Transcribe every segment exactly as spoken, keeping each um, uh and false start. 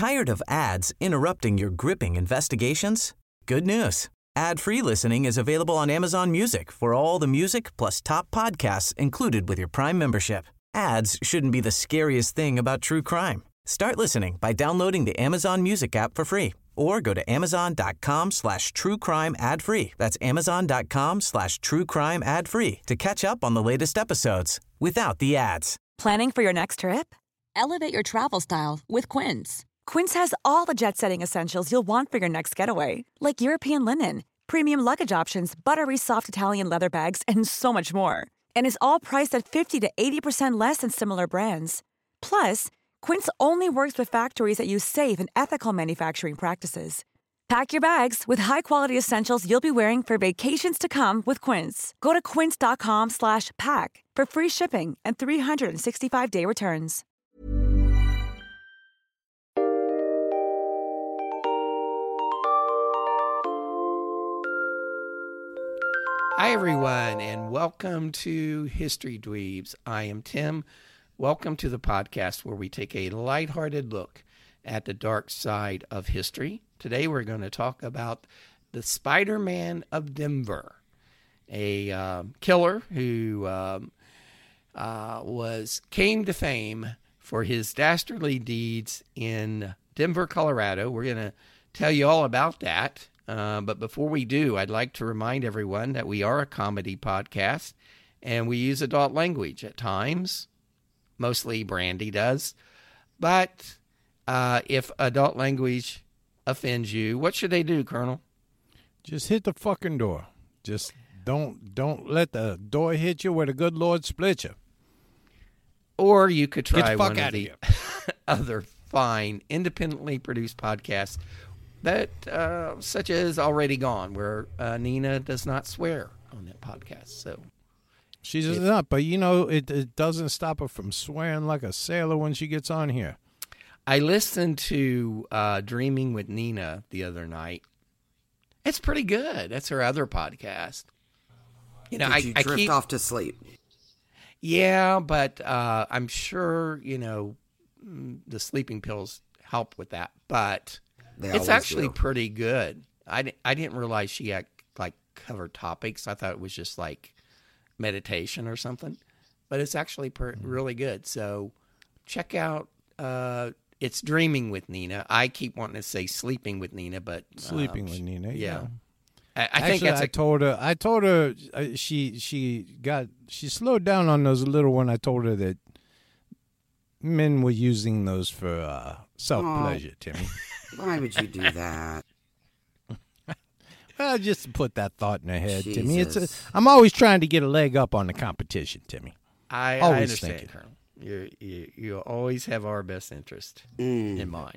Tired of ads interrupting your gripping investigations? Good news. Ad-free listening is available on Amazon Music for all the music plus top podcasts included with your Prime membership. Ads shouldn't be the scariest thing about true crime. Start listening by downloading the Amazon Music app for free or go to amazon.com slash true crime ad free. That's amazon.com slash true crime ad free to catch up on the latest episodes without the ads. Planning for your next trip? Elevate your travel style with Quince. Quince has all the jet-setting essentials you'll want for your next getaway, like European linen, premium luggage options, buttery soft Italian leather bags, and so much more. And is all priced at fifty to eighty percent less than similar brands. Plus, Quince only works with factories that use safe and ethical manufacturing practices. Pack your bags with high-quality essentials you'll be wearing for vacations to come with Quince. Go to quince.com slash pack for free shipping and three sixty-five day returns. Hi, everyone, and welcome to History Dweebs. I am Tim. Welcome to the podcast where we take a lighthearted look at the dark side of history. Today, we're going to talk about the Spider-Man of Denver, a uh, killer who um, uh, was came to fame for his dastardly deeds in Denver, Colorado. We're going to tell you all about that. Uh, but before we do, I'd like to remind everyone that we are a comedy podcast, and we use adult language at times. Mostly Brandy does. But uh, if adult language offends you, what should they do, Colonel? Just hit the fucking door. Just don't don't let the door hit you where the good Lord split you. Or you could try Get the fuck one out of the of other fine, independently produced podcasts that, uh, such as Already Gone, where uh, Nina does not swear on that podcast. So she does not, but you know, it, it doesn't stop her from swearing like a sailor when she gets on here. I listened to uh, Dreaming with Nina the other night. It's pretty good. That's her other podcast. You know, Did I, you I drift keep, off to sleep? Yeah, but uh, I'm sure, you know, the sleeping pills help with that. But They it's always actually do. pretty good. I, di- I didn't realize she had, like, covered topics. I thought it was just, like, meditation or something. But it's actually per- really good. So check out, uh, it's Dreaming with Nina. I keep wanting to say Sleeping with Nina, but... Sleeping um, with Nina, yeah. yeah. I, I Actually, think that's I a... told her. I told her uh, she she got she slowed down on those a little when I told her that men were using those for uh, self pleasure. Timmy, Why would you do that? well, just to put that thought in her head, Timmy. It's a, Jesus. I'm always trying to get a leg up on the competition, Timmy. I, I Always understand, thinking. Colonel. You, you, you always have our best interest Mm. in mind.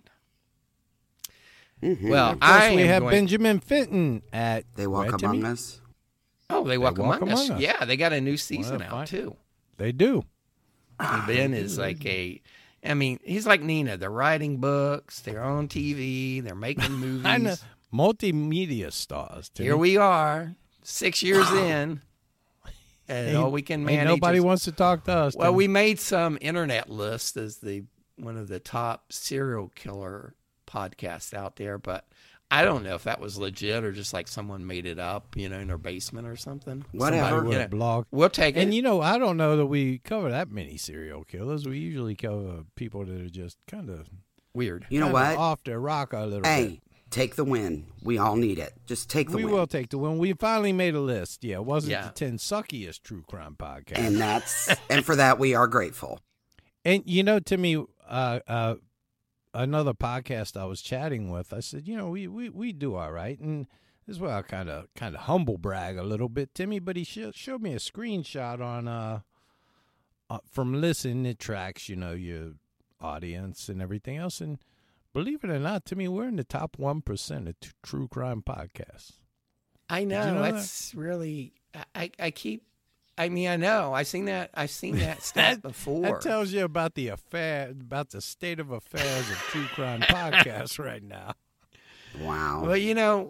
Mhm. Well, Of course, I we am have going... Benjamin Fenton at They walk Red among Timmy? us. Oh, they walk, walk among, us. among us. Yeah, they got a new season Well, out, fine. too. They do. And Ben is like a... I mean, he's like Nina. They're writing books. They're on T V. They're making movies. I know. Multimedia stars. Timmy. Here we are, six years in, and Ain't- all we can ain't manage nobody is- wants to talk to us. Well, Timmy. we made some internet list as the one of the top serial killer podcasts out there, but I don't know if that was legit or just like someone made it up, you know, in their basement or something. Whatever. Somebody, with you a know, blog. We'll take it. And you know, I don't know that we cover that many serial killers. We usually cover people that are just kind of Weird. You know what? off their rock a little Hey, bit. take the win. We all need it. Just take the We win. will take the win. We finally made a list. Yeah, it wasn't Yeah. the ten suckiest true crime podcasts. And that's and for that we are grateful. And you know, Timmy, uh, uh, another podcast I was chatting with, I said, you know, we we, we do all right, and this is where I kind of kind of humble brag a little bit, Timmy. But he sh- showed me a screenshot on uh, uh from Listen. It tracks, you know, your audience and everything else, and believe it or not, Timmy, we're in the top one percent of t- true crime podcasts. I know, you know that? that's really. I, I keep. I mean, I know. I've seen that. I've seen that stat before. That tells you about the affair, about the state of affairs of true crime podcasts right now. Wow. Well, you know,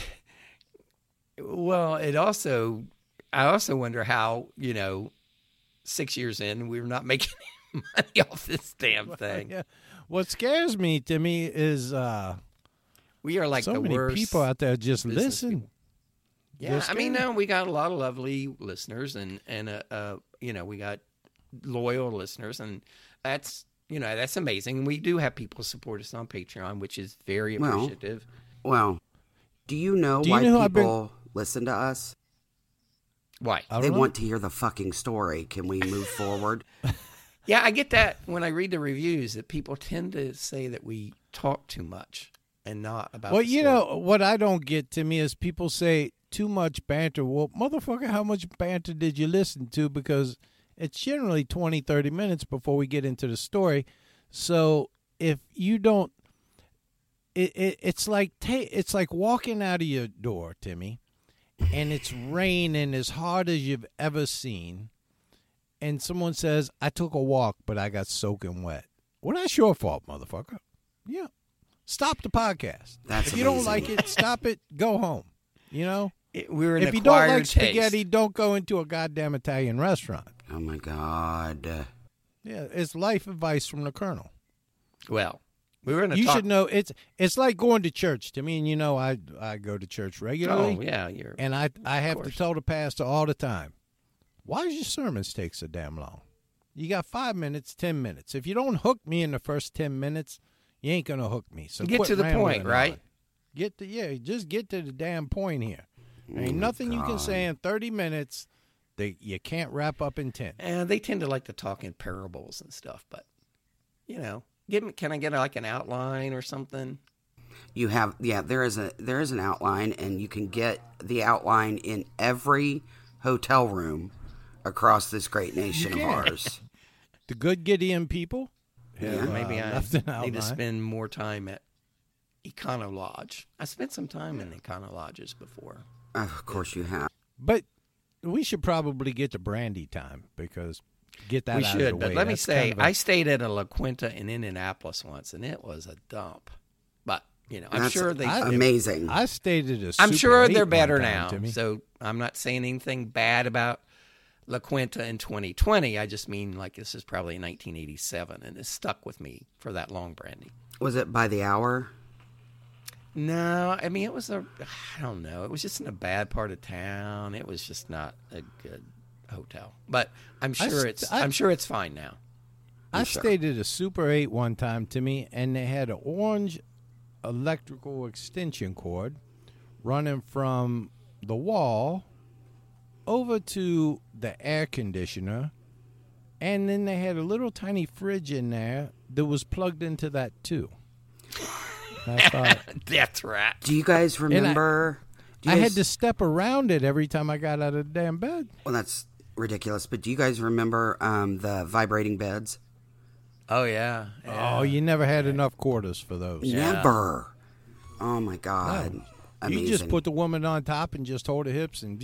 well, it also, I also wonder how, you know, six years in, we're not making any money off this damn thing. Yeah. What scares me, Timmy, is uh, We are like so the many worst people out there just business listen. people. Yeah, They're I mean, scared. no, we got a lot of lovely listeners, and and uh, uh, you know, we got loyal listeners, and that's you know that's amazing. And we do have people support us on Patreon, which is very Well, appreciative. Well, do you know Do you why know I've been- people listen to us? Why? I don't They know. want to hear the fucking story. Can we move forward? Yeah, I get that when I read the reviews that people tend to say that we talk too much and not about. Well, the you story. know what I don't get, Timmy, is people say too much banter. Well, motherfucker, how much banter did you listen to? Because it's generally twenty, thirty minutes before we get into the story. So if you don't, it, it it's like ta- it's like walking out of your door, Timmy, and it's raining as hard as you've ever seen, and someone says, "I took a walk, but I got soaking wet." Well, that's your fault, motherfucker. Yeah. Stop the podcast. That's if you don't amazing. like it, stop it. Go home. You know? It- we're an If you don't acquired like taste. spaghetti, don't go into a goddamn Italian restaurant. Oh my God. Uh, Yeah, it's life advice from the Colonel. Well, we were in a You talk- should know it's it's like going to church. To me, and you know, I I go to church regularly. Oh yeah, you're. And I I have to course. tell the pastor all the time, why does your sermons take so damn long? You got five minutes, ten minutes. If you don't hook me in the first ten minutes, you ain't gonna hook me. So Get quit to the rambling point, right? on. Get to yeah, just get to the damn point here. There ain't nothing you can God. say in thirty minutes that you can't wrap up in ten. And they tend to like to talk in parables and stuff, but you know, give me, can I get like an outline or something? you have yeah. There is a there is an outline, and you can get the outline in every hotel room across this great nation of can. ours. The good Gideon people. Yeah. have, Maybe uh, I left an need to outline. spend more time at Econo Lodge. I spent some time in Econo Lodges before. Of course, you have. But we should probably get to brandy time because get that we out should, of the but way. let me That's say, kind of a- I stayed at a La Quinta in Indianapolis once, and it was a dump. But you know, I'm That's sure they. I- amazing. I stayed at a I'm Super sure eight they're one better time, now. Timmy. So I'm not saying anything bad about La Quinta in twenty twenty. I just mean like this is probably nineteen eighty-seven, and it stuck with me for that long, Brandy. Was it by the hour? No, I mean it was a. I don't know. It was just in a bad part of town. It was just not a good hotel. But I'm I sure st- it's. I- I'm sure it's fine now. I sure. stayed at a Super eight one time, Timmy, and they had an orange electrical extension cord running from the wall over to the air conditioner, and then they had a little tiny fridge in there that was plugged into that too. I thought That's right. Do you guys remember? do you I had guys- to step around it every time I got out of the damn bed. Well, that's ridiculous. But do you guys remember um, the vibrating beds? Oh yeah. yeah. Oh, you never had enough quarters for those. Never. Oh my God. No. Amazing. You just put the woman on top and just hold her hips and. I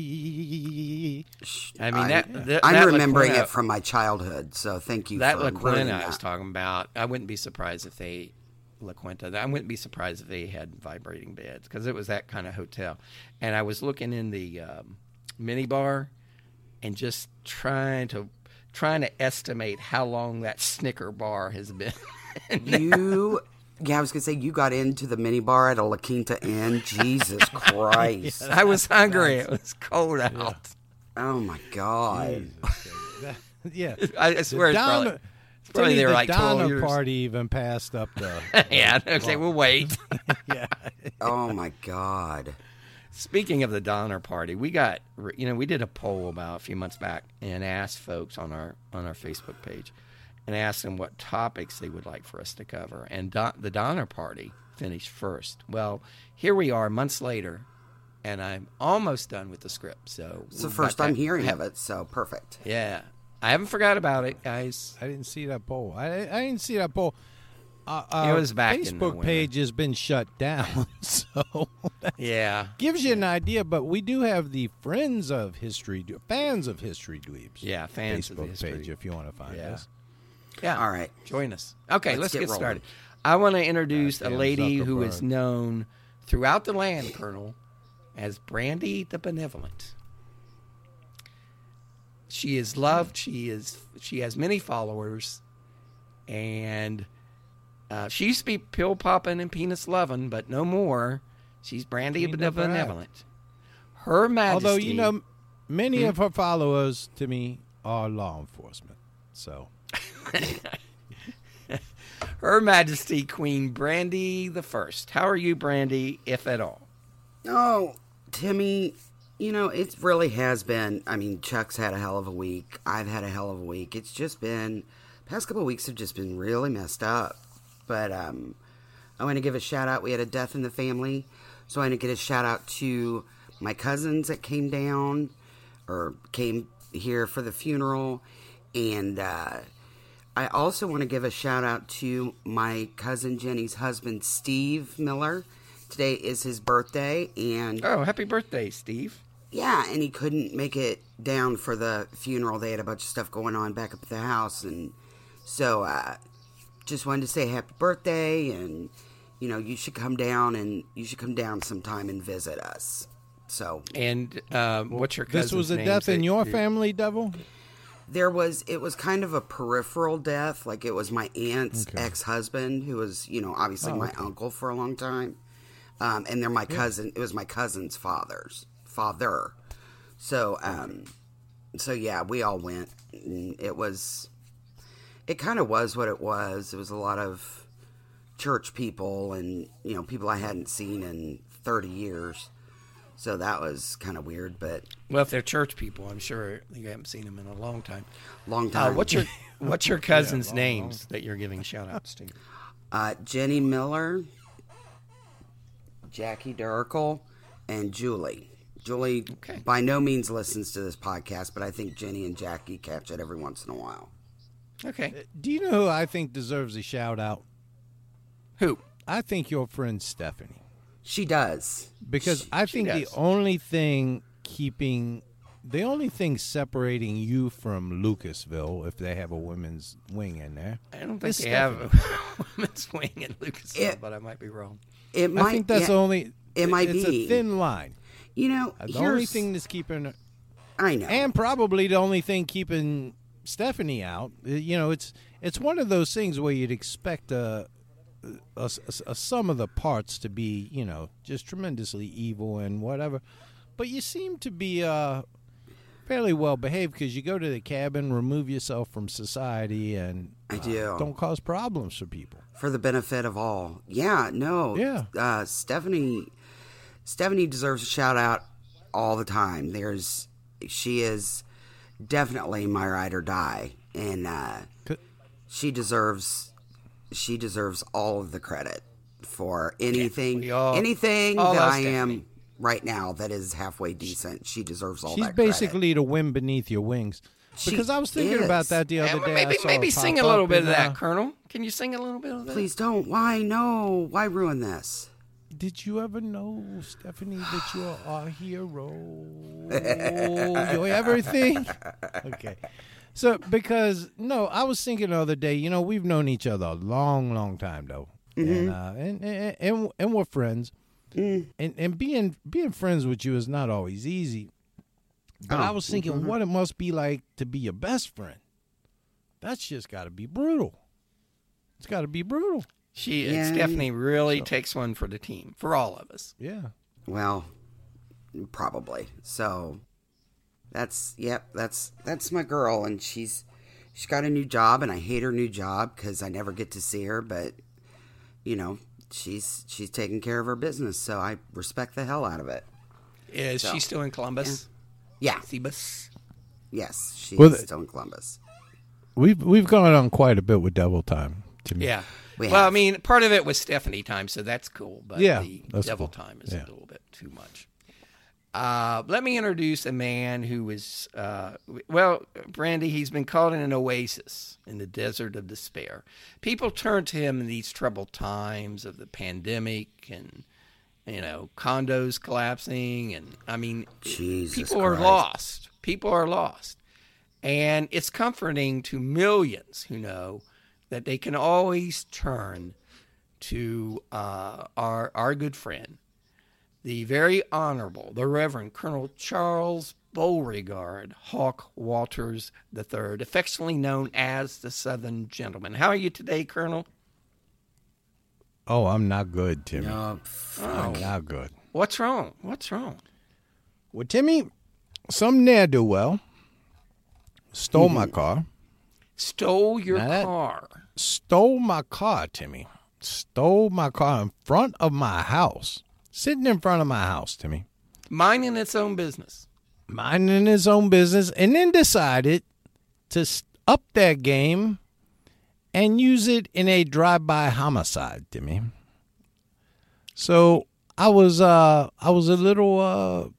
mean I- that. that I'm that remembering La Quinta- it from my childhood, so thank you that for La ruining Quinta I that. was talking about. I wouldn't be surprised if they La Quinta. I wouldn't be surprised if they had vibrating beds because it was that kind of hotel. And I was looking in the um, mini bar and just trying to trying to estimate how long that Snicker bar has been. You, yeah, I was gonna say you got into the mini bar at a La Quinta Inn. Jesus Christ! I was hungry. It was cold out. Oh my God! Yeah. I, I swear, it's probably, Donner, it's probably they were the like twelve Donner years. party even passed up the. Yeah. Okay, we'll wait. Yeah. Oh my God! Speaking of the Donner Party, we got you know we did a poll about a few months back and asked folks on our on our Facebook page and asked them what topics they would like for us to cover. And Don, the Donner Party finished first. Well, here we are months later, and I'm almost done with the script. So It's the we've first got time that- hearing of it, so perfect. Yeah, I haven't forgot about it, guys. I didn't see that poll. I, I didn't see that poll. Uh, It our was back in the Facebook winter. page has been shut down, so that Yeah, gives you an idea. But we do have the friends of history, fans of history dweebs. yeah, fans of Facebook history. page if you want to find Yeah. us. Yeah. All right. Join us. Okay, let's, Let's get, get rolling. started. I want to introduce a Goddamn lady who is Zuckerberg. known throughout the land, Colonel, as Brandy the Benevolent. She is loved. She is. She has many followers, and Uh, she used to be pill popping and penis loving, but no more. She's Brandy She never had. benevolent. Her Majesty. Although, you know, many Hmm? of her followers, to me, are law enforcement. So, Her Majesty Queen Brandy the First. How are you, Brandy, if at all? Oh, Timmy, you know, it really has been. I mean, Chuck's had a hell of a week. I've had a hell of a week. It's just been, past couple of weeks have just been really messed up. But um, I want to give a shout out. We had a death in the family. So I want to get a shout out to my cousins that came down or came here for the funeral. And uh, I also want to give a shout out to my cousin Jenny's husband, Steve Miller. Today is his birthday, and Oh, happy birthday, Steve. yeah, and he couldn't make it down for the funeral. They had a bunch of stuff going on back up at the house, and so uh, just wanted to say happy birthday, and you know, you should come down, and you should come down sometime and visit us. So And um, what's your cousin's this was a names death in that your you- family, Devil? there was, it was kind of a peripheral death, like it was my aunt's Okay. ex-husband, who was, you know, obviously Oh, my okay. uncle for a long time. Um, and they're my cousin. It was my cousin's father's father. So, um, so yeah, we all went. And it was, it kind of was what it was. It was a lot of church people and, you know, people I hadn't seen in thirty years. So that was kind of weird, but Well, if they're church people, I'm sure you haven't seen them in a long time. long Uh, time. what's your What's your cousins' names that you're giving shout outs to? Uh, Jenny Miller, Jackie Durkel, and Julie. Julie Okay. by no means listens to this podcast, but I think Jenny and Jackie catch it every once in a while. Okay. Do you know who I think deserves a shout out? Who? I think your friend Stephanie. She does. Because I she think the does. only thing keeping, the only thing separating you from Lucasville, if they have a women's wing in there, I don't think is they have Stephanie. a women's wing in Lucasville, It- but I might be wrong. It might. I think that's yeah, the only. it might it's be. a thin line. You know, Uh, The here's, only thing that's keeping, I know. and probably the only thing keeping Stephanie out. uh, You know, it's it's one of those things where you'd expect a, a, a, a sum of the parts to be, you know, just tremendously evil and whatever, but you seem to be uh, fairly well behaved because you go to the cabin, remove yourself from society, and I uh, do. don't cause problems for people. For the benefit of all. Yeah, no. Yeah. Uh, Stephanie Stephanie deserves a shout out all the time. There's she is definitely my ride or die. And uh, Could- she deserves she deserves all of the credit for anything we all- anything all that love I am Stephanie. right now that is halfway decent. She deserves all She's that credit. basically the wind beneath your wings. She Because I was thinking is. about that the other Yeah, day. maybe I saw maybe it sing pop a little up bit in, of that, uh, Colonel. Can you sing a little bit of that? Please don't. Why? No. Why ruin this? Did you ever know, Stephanie, that you're our hero? You're everything. Okay. So, because, no, I was thinking the other day, you know, we've known each other a long, long time, though. And, uh, and, and, and, and we're friends. And, and being being friends with you is not always easy. But I Oh, was thinking what it must be like to be your best friend. That's just got to be brutal. It's got to be brutal. She Yeah. Stephanie really takes one for the team, for all of us. Yeah. Well, probably. So that's yep, that's that's my girl, and she's she's got a new job, and I hate her new job because I never get to see her. But you know, she's she's taking care of her business, so I respect the hell out of it. Is So, she still in Columbus? Yeah, Cebus? yes, she's Well, the- still in Columbus. We've we've gone on quite a bit with Devil Time. To me. Yeah. We well, I have. mean, part of it was Stephanie time, so that's cool. But Yeah, the that's devil cool. time is Yeah. a little bit too much. Uh, let me introduce a man who is, uh, well, Brandy, he's been called an oasis in the desert of despair. People turn to him in these troubled times of the pandemic and, you know, condos collapsing. And, I mean, Jesus people are Christ. lost. People are lost. And it's comforting to millions who know that they can always turn to uh, our our good friend, the very honorable, the Reverend Colonel Charles Beauregard Hawk Walters the third, affectionately known as the Southern Gentleman. How are you today, Colonel? Oh, I'm not good, Timmy. No, Oh, Not good. what's wrong? What's wrong? Well, Timmy, some ne'er-do-well stole my car. Stole your Now that- car. Stole my car, Timmy. Stole my car in front of my house. Sitting in front of my house, Timmy. Minding its own business. Minding his own business, and then decided to s- up that game and use it in a drive-by homicide, Timmy. So I was uh I was a little uh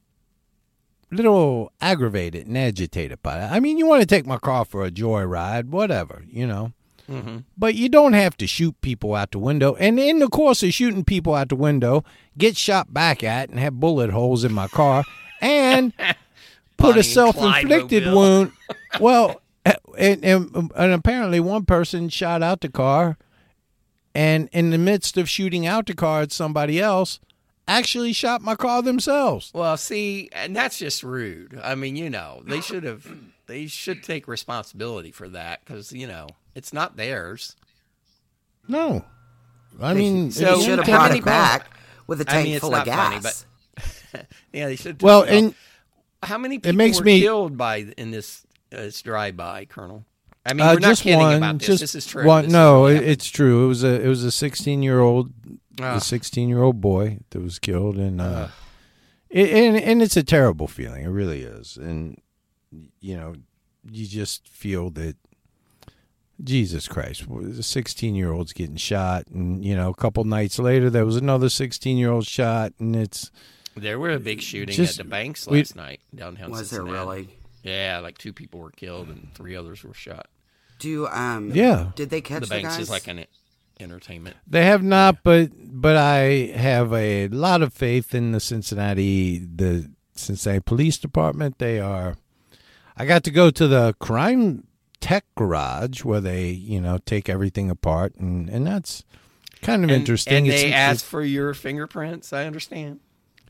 little aggravated and agitated by that. I mean, you want to take my car for a joyride, whatever, you know. Mm-hmm. But you don't have to shoot people out the window. And in the course of shooting people out the window, get shot back at and have bullet holes in my car and put Bonnie a and self-inflicted Clyde wound. Well, and, and, and apparently one person shot out the car and in the midst of shooting out the car at somebody else, actually shot my car themselves. Well, see, and that's just rude. I mean, you know, they should have, they should take responsibility for that because, you know, it's not theirs. No. I mean, So- he should have how brought many it back with a I tank mean, it's full of not funny, gas. but yeah, they should. well, you know, and how many people makes were me- killed by in this uh, this drive-by, Colonel? I mean, Uh, we're not just kidding one, about this. just This is true. one. This No, is it, really it's true. It was a it was a sixteen year old, Ah. a sixteen year old boy that was killed, and uh, it, and and it's a terrible feeling. It really is, and you know, you just feel that Jesus Christ, a sixteen year old's getting shot, and you know, a couple nights later there was another sixteen year old shot, and it's There were a big shooting Just- at the banks we- last night downtown Was there Cincinnati. really? Yeah, like two people were killed and three others were shot. Do um? Yeah. Did they catch The the, banks guys? is like an entertainment. They have not, but but I have a lot of faith in the Cincinnati the Cincinnati Police Department. They are. I got to go to the crime tech garage where they you know take everything apart, and, and that's kind of And, interesting. and It's- they it's- asked for your fingerprints. I understand.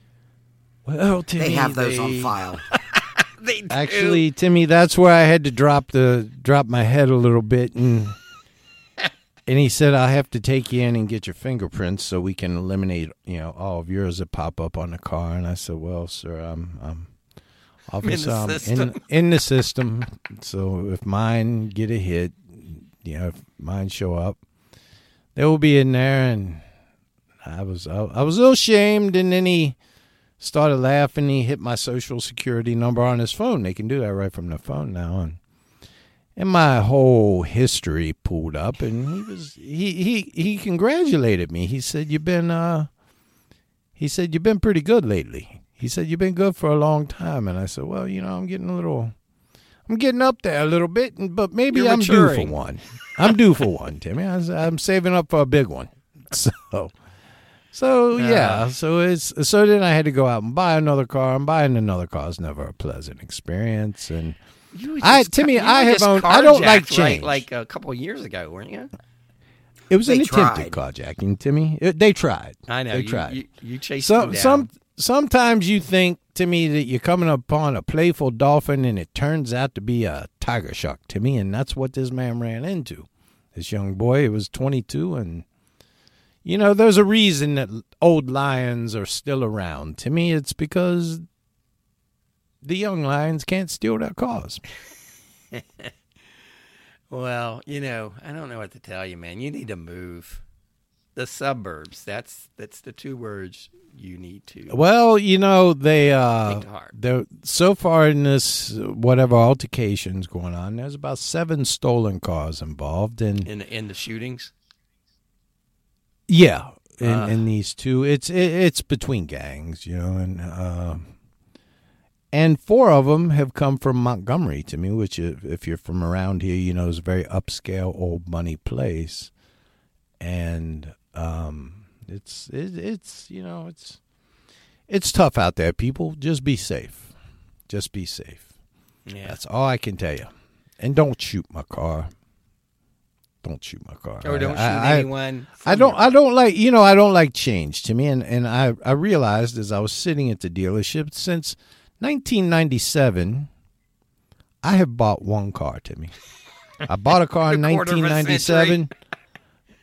well, Timmy, they have those on they- file. They do. Actually, Timmy, that's where I had to drop the drop my head a little bit, and and he said I'll have to take you in and get your fingerprints so we can eliminate you know all of yours that pop up on the car. And I said, well, sir, I'm I'm officer, I'm in, system. in the system. So if mine get a hit, you know, if mine show up, they will be in there. And I was I, I was a little ashamed, and then he started laughing. He hit my social security number on his phone. They can do that right from the phone now, and and my whole history pulled up. And he was he he he congratulated me. He said, "You've been uh," he said, "You've been pretty good lately." He said, "You've been good for a long time." And I said, "Well, you know, I'm getting a little, I'm getting up there a little bit, and but maybe You're I'm due maturing. for one. I'm due for one, Timmy. I was, I'm saving up for a big one." So. So yeah, so it's so then I had to go out and buy another car, and buying another car is never a pleasant experience. And You were I- just Timmy, ca- you I were have just owned- I don't like carjacked, right, change. like a couple of years ago, weren't you? it was They an attempted tried. carjacking, Timmy. It, they tried. I know. They you, tried. You, you chased Some them down. some sometimes you think, Timmy, that you're coming upon a playful dolphin, and it turns out to be a tiger shark, Timmy, and that's what this man ran into. This young boy, he was twenty-two, and you know, there's a reason that old lions are still around. To me, it's because the young lions can't steal their cars. Well, you know, I don't know what to tell you, man. You need to move. The suburbs. That's that's the two words you need to. Well, you know, they uh, Take to heart. they're so far in this uh, whatever altercations going on. There's about seven stolen cars involved, and in in the shootings. yeah, in, Ah. in these two, it's it, it's between gangs, you know, and uh, and four of them have come from Montgomery to me, which if, if you're from around here, you know, is a very upscale, old money place, and um, it's it, it's you know it's it's tough out there. People, just be safe, just be safe. Yeah. That's all I can tell you, and don't shoot my car. Don't shoot my car. Or don't shoot I- I- anyone. I from don't. your- I don't like. You know. I don't like change, Timmy. And and I I realized as I was sitting at the dealership since nineteen ninety-seven, I have bought one car, Timmy. I bought a car in A quarter of a nineteen ninety-seven.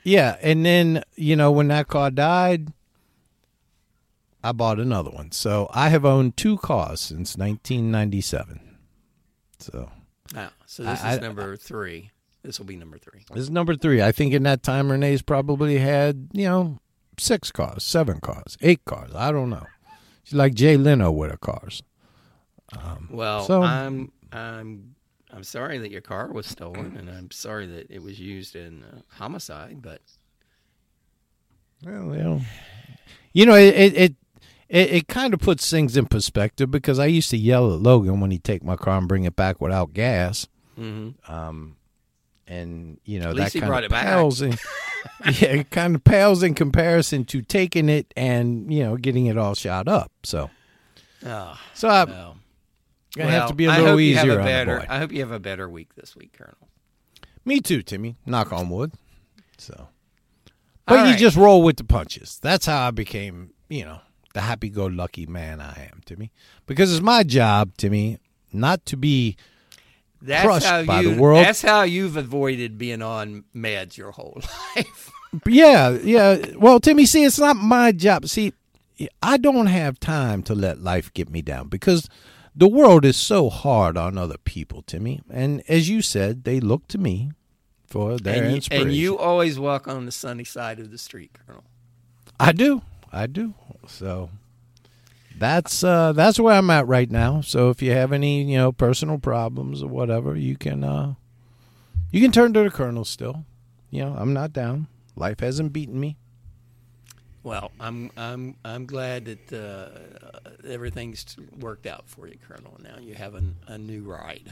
Yeah, and then, you know, when that car died, I bought another one. So I have owned two cars since nineteen ninety-seven. So, ah, so this I, is number three. This will be number three. This is number three. I think in that time, Renee's probably had, you know, six cars, seven cars, eight cars. I don't know. She's like Jay Leno with her cars. Um, well, so, I'm I'm I'm sorry that your car was stolen, and I'm sorry that it was used in uh, homicide. But well, you know, you know, it it it, it, it kind of puts things in perspective because I used to yell at Logan when he'd take my car and bring it back without gas. mm-hmm. Um, and you know At that least he kind brought of it back. pales in, yeah, it kind of pales in comparison to taking it and you know getting it all shot up. So, oh, so I. well. Gonna well, have to be a I little hope you easier have a on the better, boy. I hope you have a better week this week, Colonel. Me too, Timmy. Knock on wood. So, but All you right. just roll with the punches. That's how I became, you know, the happy-go-lucky man I am, Timmy. Because it's my job, Timmy, not to be That's crushed how by you, the world. That's how you've avoided being on meds your whole life. Yeah, yeah. Well, Timmy, see, it's not my job. See, I don't have time to let life get me down because the world is so hard on other people, Timmy. And as you said, they look to me for their and, you, inspiration. and you always walk on the sunny side of the street, Colonel. I do. I do. So that's uh, that's where I'm at right now. So if you have any, you know, personal problems or whatever, you can uh, you can turn to the Colonel still. You know, I'm not down. Life hasn't beaten me. Well, I'm I'm I'm glad that uh, everything's worked out for you, Colonel. Now you have a, a new ride.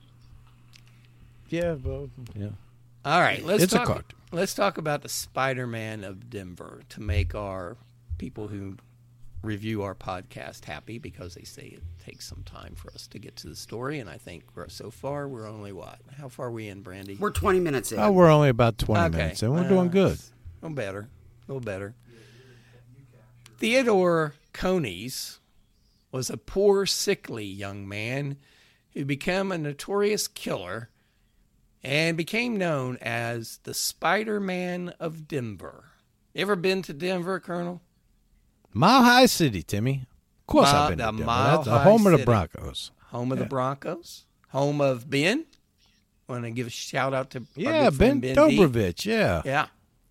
Yeah, well, yeah. All right, let's It's a talk. cart. Let's talk about the Spider-Man of Denver to make our people who review our podcast happy because they say it takes some time for us to get to the story, and I think we're, so far we're only what? How far are we in, Brandy? We're twenty minutes in. Oh, we're only about twenty Okay. minutes, and we're Uh, doing good. A little better. A little better. Theodore Coneys was a poor, sickly young man who became a notorious killer and became known as the Spider-Man of Denver. Ever been to Denver, Colonel? Mile High City, Timmy. Of course Mile- I've been the to Denver. Mile That's the High home of the City. Broncos. Home of the Broncos? Home of Ben? Want to give a shout out to our Yeah, good Ben friend Ben D? Dobrovich, yeah. Yeah.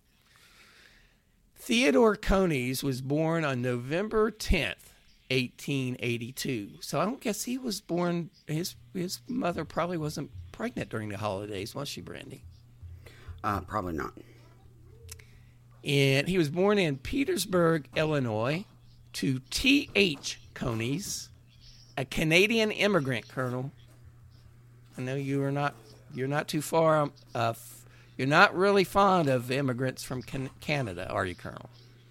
Theodore Coneys was born on November tenth, eighteen eighty-two. So I don't guess he was born, his his mother probably wasn't pregnant during the holidays, was she, Brandy? Uh, probably not. And he was born in Petersburg, Illinois, to T H Coneys, a Canadian immigrant, Colonel. I know you are not, you're not too far, um, uh, you're not really fond of immigrants from can- Canada, are you, Colonel?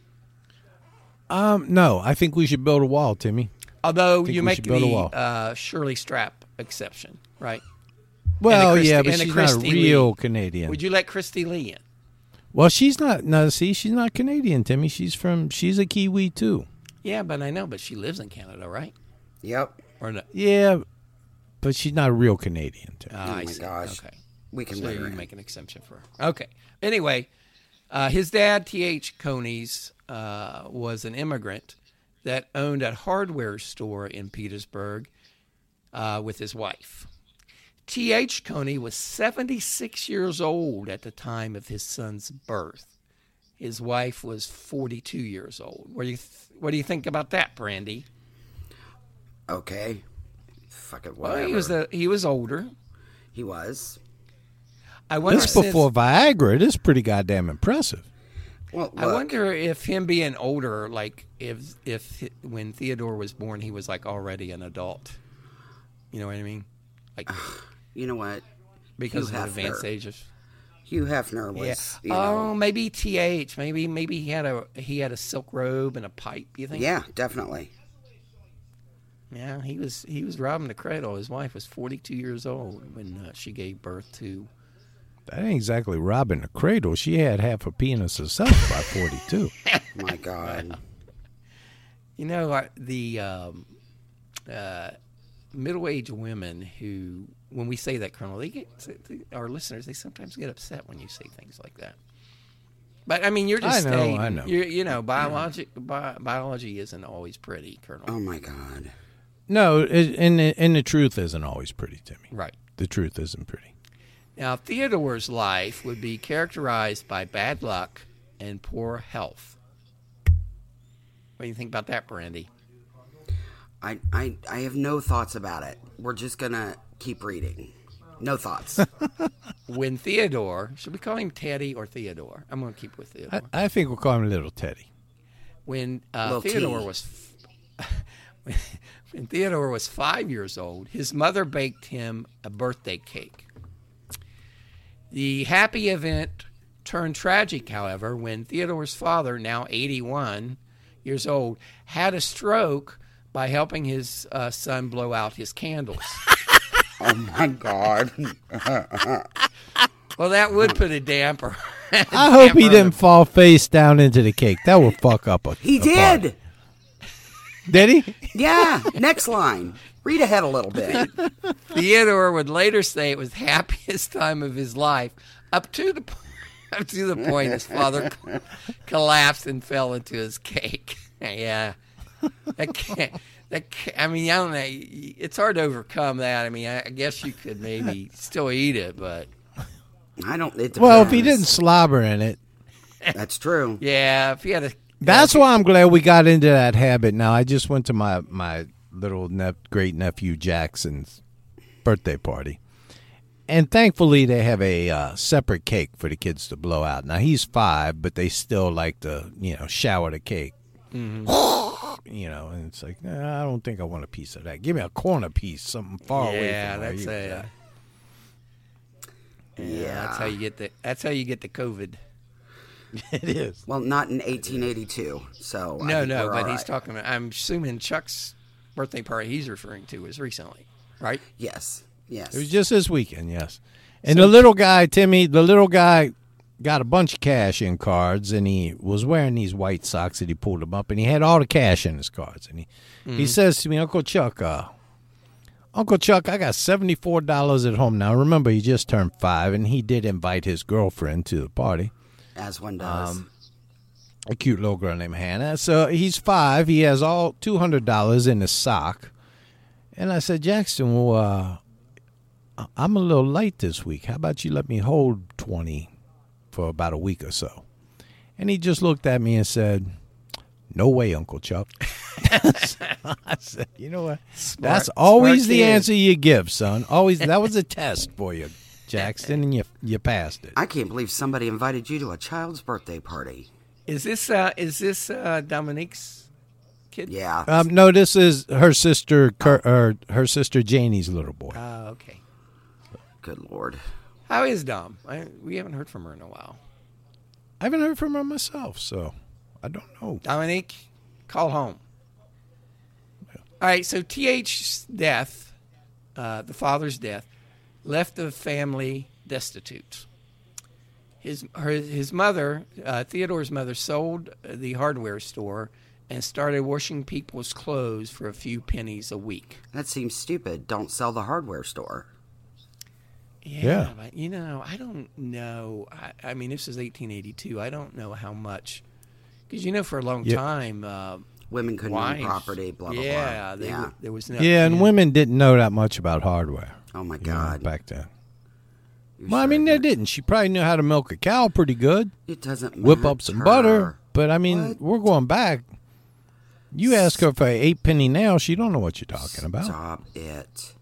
Um, no, I think we should build a wall, Timmy. Although think you we make should build a the wall. uh, Shirley Strap exception, right? Well, Christi- yeah, but and the she's not a Christy real Lee. Canadian. Would you let Christy Lee in? Well, she's not. No, see, she's not Canadian, Timmy. She's from. She's a Kiwi too. Yeah, but I know, but she lives in Canada, right? Yep. Or no? Yeah, but she's not a real Canadian, Timmy. Ah, I my see. gosh. Okay. We can So let you her in. make an exception for her. Okay. Anyway, uh, his dad, T H Coneys, uh, was an immigrant that owned a hardware store in Petersburg uh, with his wife. T H Coney was seventy-six years old at the time of his son's birth. His wife was forty-two years old. What do you th- What do you think about that, Brandy? Okay. Fuck it, Well, whatever. he was the he was older. He was. I wonder This since- before Viagra. This is pretty goddamn impressive. Well, I look, wonder if him being older, like if if when Theodore was born, he was like already an adult. You know what I mean? Like you know what? because Hugh of the advanced Hefner. age of. Hugh Hefner Yeah. was, you Oh, know. maybe T H. Maybe maybe he had a he had a silk robe and a pipe. You think? Yeah, definitely. Yeah. He was he was robbing the cradle. His wife was forty-two years old when uh, she gave birth to. That ain't exactly robbing the cradle. She had half a penis herself by forty-two. My God. You know uh, the um, uh, middle-aged women who, when we say that, Colonel, they get our listeners. They sometimes get upset when you say things like that. But I mean, you're just I know, stating. I know. You're, you know, biology bi- biology isn't always pretty, Colonel. Oh my God. No, it, and, the- and the truth isn't always pretty, Timmy. Right. The truth isn't pretty. Now, Theodore's life would be characterized by bad luck and poor health. What do you think about that, Brandy? I, I, I have no thoughts about it. We're just going to keep reading. No thoughts. When Theodore, should we call him Teddy or Theodore? I'm going to keep with Theodore. I, I think we'll call him Little Teddy. When uh, Little Theodore T. was when, when Theodore was five years old, his mother baked him a birthday cake. The happy event turned tragic, however, when Theodore's father, now eighty-one years old, had a stroke by helping his uh, son blow out his candles. Oh my God. Well, that would put a damper. I hope he didn't fall face down into the cake. That would fuck up a He a did. party. Did he? Yeah. Next line. Read ahead a little bit. Theodore would later say it was the happiest time of his life, up to the up to the point his father collapsed and fell into his cake. Yeah, that can't, that can't, I mean, I don't know. It's hard to overcome that. I mean, I guess you could maybe still eat it, but I don't. It Well, if he depends. didn't slobber in it. That's true. yeah, if you had a That's why I'm glad we got into that habit. Now, I just went to my, my little nep- great nephew Jackson's birthday party. And thankfully, they have a uh, separate cake for the kids to blow out. Now, he's five, but they still like to, you know, shower the cake. Mm-hmm. You know, and it's like, nah, I don't think I want a piece of that. Give me a corner piece, something far away yeah, from where that's you a was uh, at. yeah, that's how you get the that's how you get the COVID. It is. Well, not in eighteen eighty-two. So I No, think no, we're but all he's right. talking about. I'm assuming Chuck's birthday party he's referring to was recently, right? Yes. Yes. It was just this weekend, yes. And the little guy, Timmy, the little guy got a bunch of cash in cards, and he was wearing these white socks that he pulled them up, and he had all the cash in his cards. And he, Mm-hmm. he says to me, Uncle Chuck, uh, Uncle Chuck, I got seventy-four dollars at home. Now, remember, he just turned five, and he did invite his girlfriend to the party. As one does. Um, a cute little girl named Hannah. So he's five. He has all two hundred dollars in his sock. And I said, Jackson, well, uh, I'm a little late this week. How about you let me hold twenty for about a week or so? And he just looked at me and said, no way, Uncle Chuck. I said, you know what? Smart- That's always smart the kid. answer you give, son. Always. That was a test for you, Jackson, and you you passed it. I can't believe somebody invited you to a child's birthday party. Is this uh, is this uh, Dominique's kid? Yeah. Um, no, this is her sister, Kurt, or her sister Janie's little boy. Oh, okay. Good Lord. How is Dom? I, we haven't heard from her in a while. I haven't heard from her myself, so I don't know. Dominique, call home. All right, so T H's death, uh, the father's death, left the family destitute. His her, his mother, uh, Theodore's mother, sold the hardware store and started washing people's clothes for a few pennies a week. That seems stupid. Don't sell the hardware store. Yeah, Yeah. but you know, I don't know. I, I mean, this is eighteen eighty-two. I don't know how much, because you know, for a long Yeah. time, uh, Women couldn't wives, own property, blah, blah, yeah, blah. they yeah. were- there was no. Yeah, and women didn't know that much about hardware. Oh, my you know, God. back then. You're Well, I sure mean, they that- didn't. She probably knew how to milk a cow pretty good, It doesn't whip up some matter. butter. But I mean, What? we're going back. You ask her for an eight penny nail, she don't know what you're talking about. Stop it.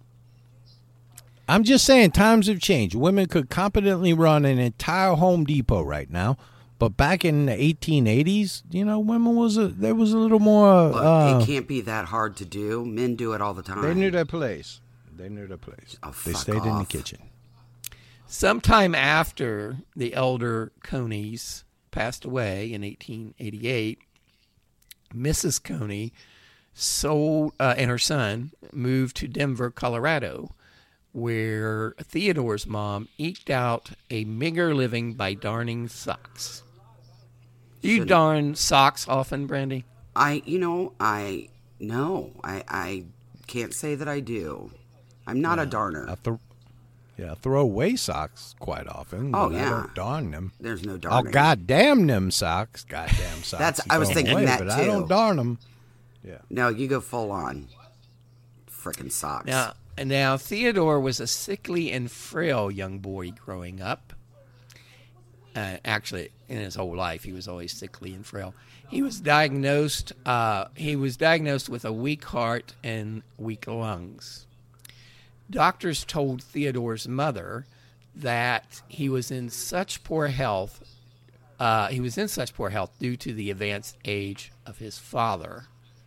I'm just saying, times have changed. Women could competently run an entire Home Depot right now, but back in the eighteen eighties, you know, women was a there was a little more. Look, Uh, it can't be that hard to do. Men do it all the time. they knew their place. They knew their place. Oh, they fuck stayed in the off. kitchen. Sometime after the elder Coneys passed away in eighteen eighty-eight, Missus Coney sold uh, and her son moved to Denver, Colorado, where Theodore's mom eked out a meager living by darning socks. Do you Shouldn't- darn socks often, Brandy? I, you know, I, no, I, I can't say that I do. I'm not a darner. Out the Yeah, throw away socks quite often. Oh, but yeah. I don't darn them. There's no Oh, darning. goddamn them socks. Goddamn socks. That's- You I was throw 'em thinking away, that, but I too. don't darn them. Yeah. No, you go full on. Frickin' socks. Now, now Theodore was a sickly and frail young boy growing up. Uh, actually, in his whole life, he was always sickly and frail. He was diagnosed. Uh, he was diagnosed with a weak heart and weak lungs. Doctors told Theodore's mother that he was in such poor health. Uh, he was in such poor health due to the advanced age of his father.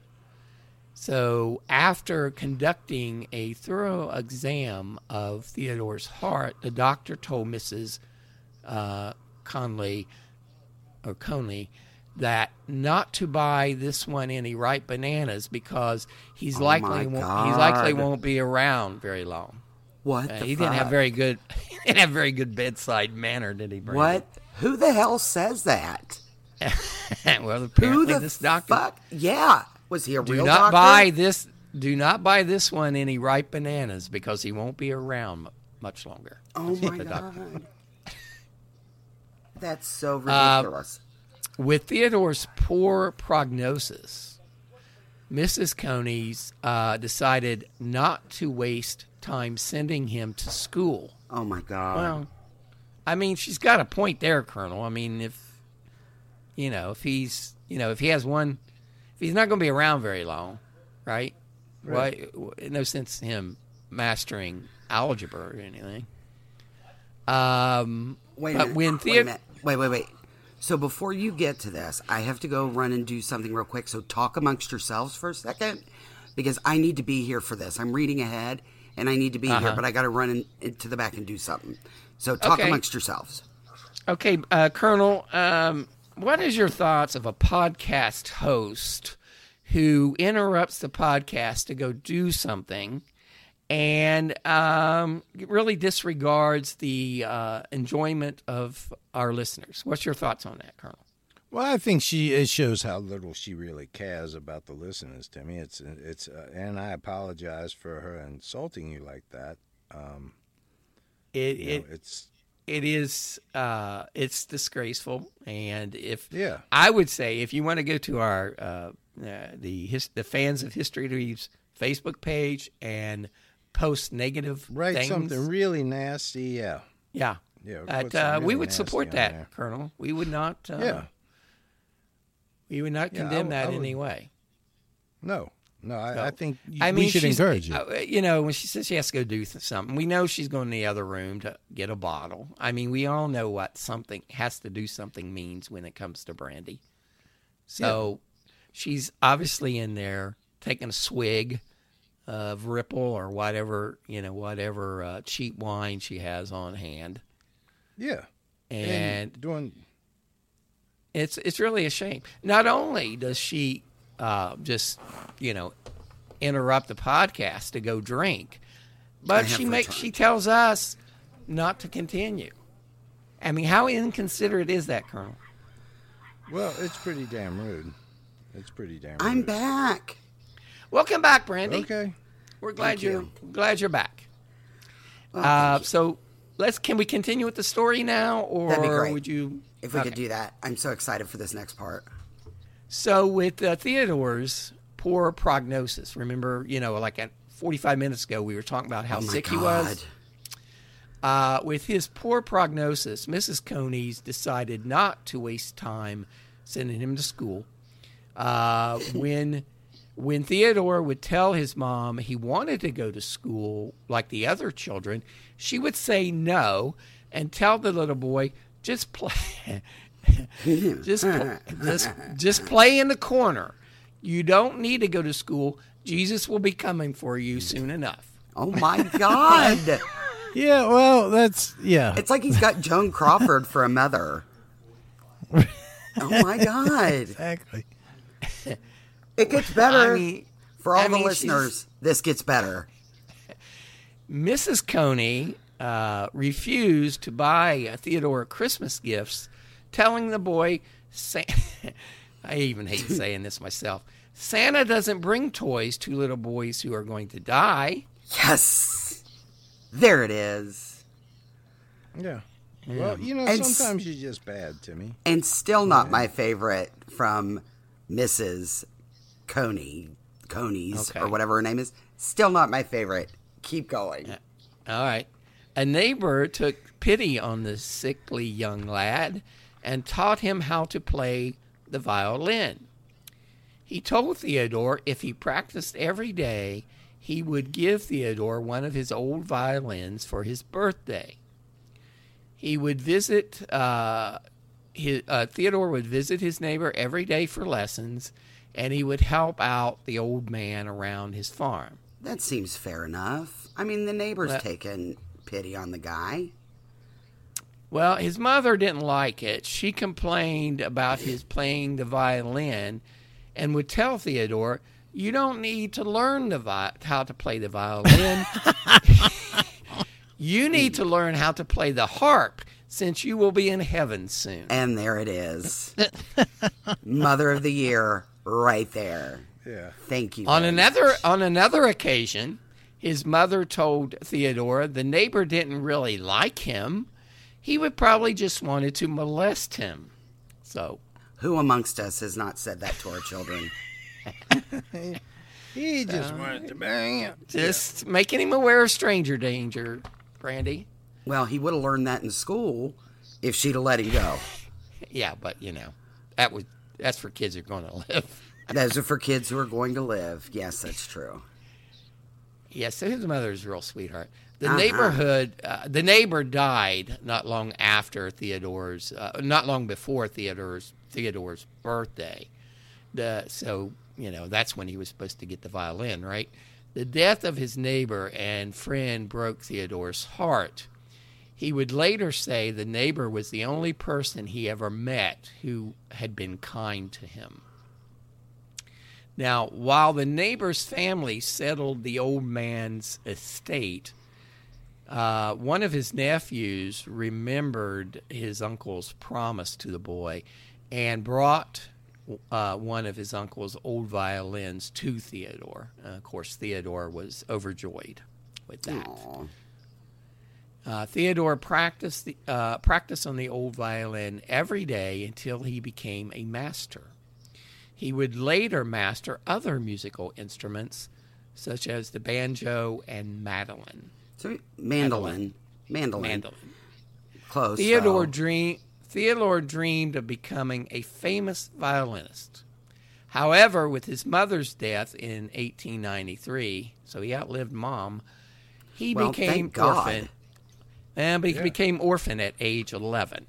So, after conducting a thorough exam of Theodore's heart, the doctor told Missus Uh, Conley or Conley that not to buy this one any ripe bananas because he's Oh, likely my won't, he likely God. won't be around very long. What Uh, the he fuck? didn't have very good. He didn't have very good bedside manner, did he? Brandon? What? Who the hell says that? Well, Who apparently the this doctor. fuck? Yeah. Was he a Do real not doctor? buy this. Do not buy this one any ripe bananas because he won't be around m- much longer. Oh That's what my the doctor- god. That's so Uh, ridiculous. With Theodore's poor prognosis, Missus Coney's uh, decided not to waste time sending him to school. oh my god. Well, I mean, she's got a point there, Colonel. I mean, if you know, if he's, you know, if he has one, if he's not going to be around very long, right? Right. Why? No sense in him mastering algebra or anything. Um, wait a but minute. when wait, a Theo- minute. wait, wait, wait. So before you get to this, I have to go run and do something real quick. So talk amongst yourselves for a second, because I need to be here for this. I'm reading ahead, and I need to be Uh-huh. here, but I got to run in, into the back and do something. So talk Okay. amongst yourselves. Okay, uh, Colonel, um, what is your thoughts of a podcast host who interrupts the podcast to go do something and um, really disregards the uh, enjoyment of our listeners? What's your thoughts on that, Colonel? Well, I think she it shows how little she really cares about the listeners. To me, it's it's uh, and I apologize for her insulting you like that. Um, It you know, it it's it is uh, it's disgraceful, and if Yeah. I would say if you want to go to our uh, uh, the his, the fans of History Dweebs Facebook page and post negative write things, something really nasty. Yeah, yeah, yeah. But, put uh, something we really would nasty support on that, there. Colonel. We would not. Uh, Yeah. we would not Yeah, I condemn would- that I in would- any way. No, no. I, No. I think y- I mean, we should she's- encourage it. uh, You know, when she says she has to go do th- something, we know she's going to the other room to get a bottle. I mean, we all know what something has to do something means when it comes to brandy. So she's obviously in there taking a swig of Ripple or whatever, you know, whatever uh, cheap wine she has on hand. Yeah, And doing. It's it's really a shame. Not only does she uh, just, you know, interrupt the podcast to go drink, I but have she makes returned. she tells us not to continue. I mean, how inconsiderate is that, Colonel? Well, it's pretty damn rude. It's pretty damn. I'm rude. back. Welcome back, Brandy. Okay. We're glad Thank you're you. glad you're back. Well, Uh, thank you. so let's can we continue with the story now, or That'd be great. would you? If we Okay. could do that, I'm so excited for this next part. So with uh, Theodore's poor prognosis, remember, you know, like at forty-five minutes ago, we were talking about how oh my sick God. he was. Uh, with his poor prognosis, Missus Coney's decided not to waste time sending him to school. Uh, when when Theodore would tell his mom he wanted to go to school like the other children, she would say no and tell the little boy, just play, just pl- just just play in the corner. You don't need to go to school. Jesus will be coming for you soon enough. Oh my God. Yeah. Well, that's yeah. It's like he's got Joan Crawford for a mother. Oh my God. Exactly. It gets better. I mean, for all I the mean, listeners, this gets better. Missus Coney uh, refused to buy uh, Theodore Christmas gifts, telling the boy, Sa- I even hate saying this myself, Santa doesn't bring toys to little boys who are going to die. Yes. There it is. Yeah. Well, you know, And sometimes you're just bad, Timmy. And still not my favorite from Missus Coney, Coney's, Okay. or whatever her name is. Still not my favorite. Keep going. All right. A neighbor took pity on the sickly young lad and taught him how to play the violin. He told Theodore if he practiced every day, he would give Theodore one of his old violins for his birthday. He would visit, uh, his, uh, Theodore would visit his neighbor every day for lessons, and he would help out the old man around his farm. That seems fair enough. I mean, the neighbor's Well- taking pity on the guy. Well, his mother didn't like it. She complained about his playing the violin and would tell Theodore, you don't need to learn the vi- how to play the violin. You need to learn how to play the harp, since you will be in heaven soon. And there it is. Mother of the Year right there. Yeah. Thank you. On very another much. on another occasion, his mother told Theodore the neighbor didn't really like him. He would probably just wanted to molest him. So, Who amongst us has not said that to our children? He just wanted to bang it. just making him aware of stranger danger, Brandy. Well, he would have learned that in school if she'd have let him go. Yeah, but you know, that was that's for kids who are going to live. Those are for kids who are going to live. Yes, that's true. Yes, so his mother's a real sweetheart. The Uh-huh. neighborhood, uh, the neighbor died not long after Theodore's, uh, not long before Theodore's Theodore's birthday. The so you know that's when he was supposed to get the violin, right? The death of his neighbor and friend broke Theodore's heart. He would later say the neighbor was the only person he ever met who had been kind to him. Now, while the neighbor's family settled the old man's estate, uh, one of his nephews remembered his uncle's promise to the boy and brought uh, one of his uncle's old violins to Theodore. Uh, of course, Theodore was overjoyed with that. Aw. Uh, Theodore practiced, the, uh, practiced on the old violin every day until he became a master. He would later master other musical instruments, such as the banjo and mandolin. So, mandolin. Mandolin. Mandolin. Close. Theodore, though. dream, Theodore dreamed of becoming a famous violinist. However, with his mother's death in eighteen ninety-three, so he outlived Mom, he Well, became thank God. orphan. And he became orphan at age eleven.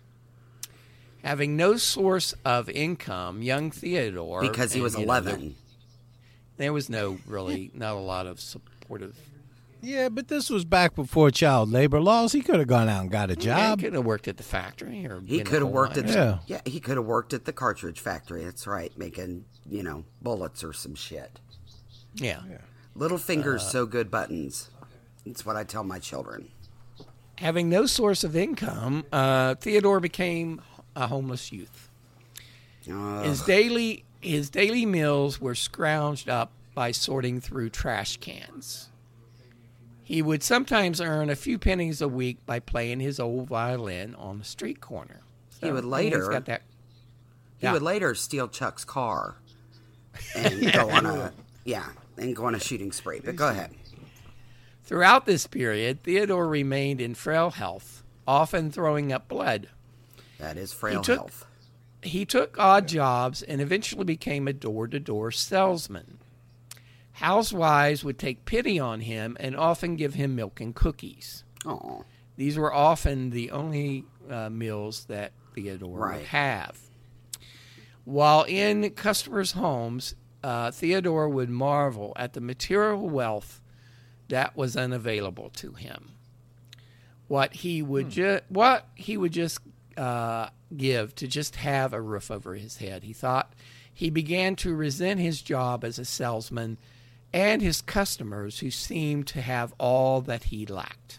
Having no source of income, young Theodore, Because he and, was you know, there- eleven. there was no really, not a lot of supportive. Yeah, but this was back before child labor laws. He could have gone out and got a He job. could have worked at the factory, or He been a could have coal worked at miner. the, Yeah. yeah. He could have worked at the cartridge factory. That's right, making you know bullets or some shit. Yeah. Little fingers, Uh, so good buttons. That's what I tell my children. Having no source of income, uh, Theodore became a homeless youth. Ugh. His daily his daily meals were scrounged up by sorting through trash cans. He would sometimes earn a few pennies a week by playing his old violin on the street corner. He would he's later- got that. He Yeah. would later steal Chuck's car and go on a yeah and go on a shooting spree. But go ahead. Throughout this period, Theodore remained in frail health, often throwing up blood. That is frail took- health. He took odd jobs and eventually became a door-to-door salesman. Housewives would take pity on him and often give him milk and cookies. Oh, These were often the only uh, meals that Theodore Right. would have. While in customers' homes, uh, Theodore would marvel at the material wealth that was unavailable to him. What he would ju- what he would just uh, give to just have a roof over his head. He thought he began to resent his job as a salesman and his customers who seemed to have all that he lacked.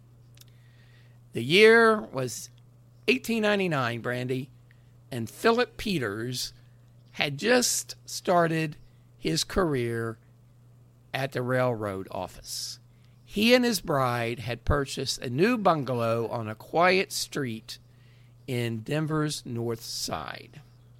The year was eighteen ninety-nine, Brandy, and Philip Peters had just started his career at the railroad office. He and his bride had purchased a new bungalow on a quiet street in Denver's North Side.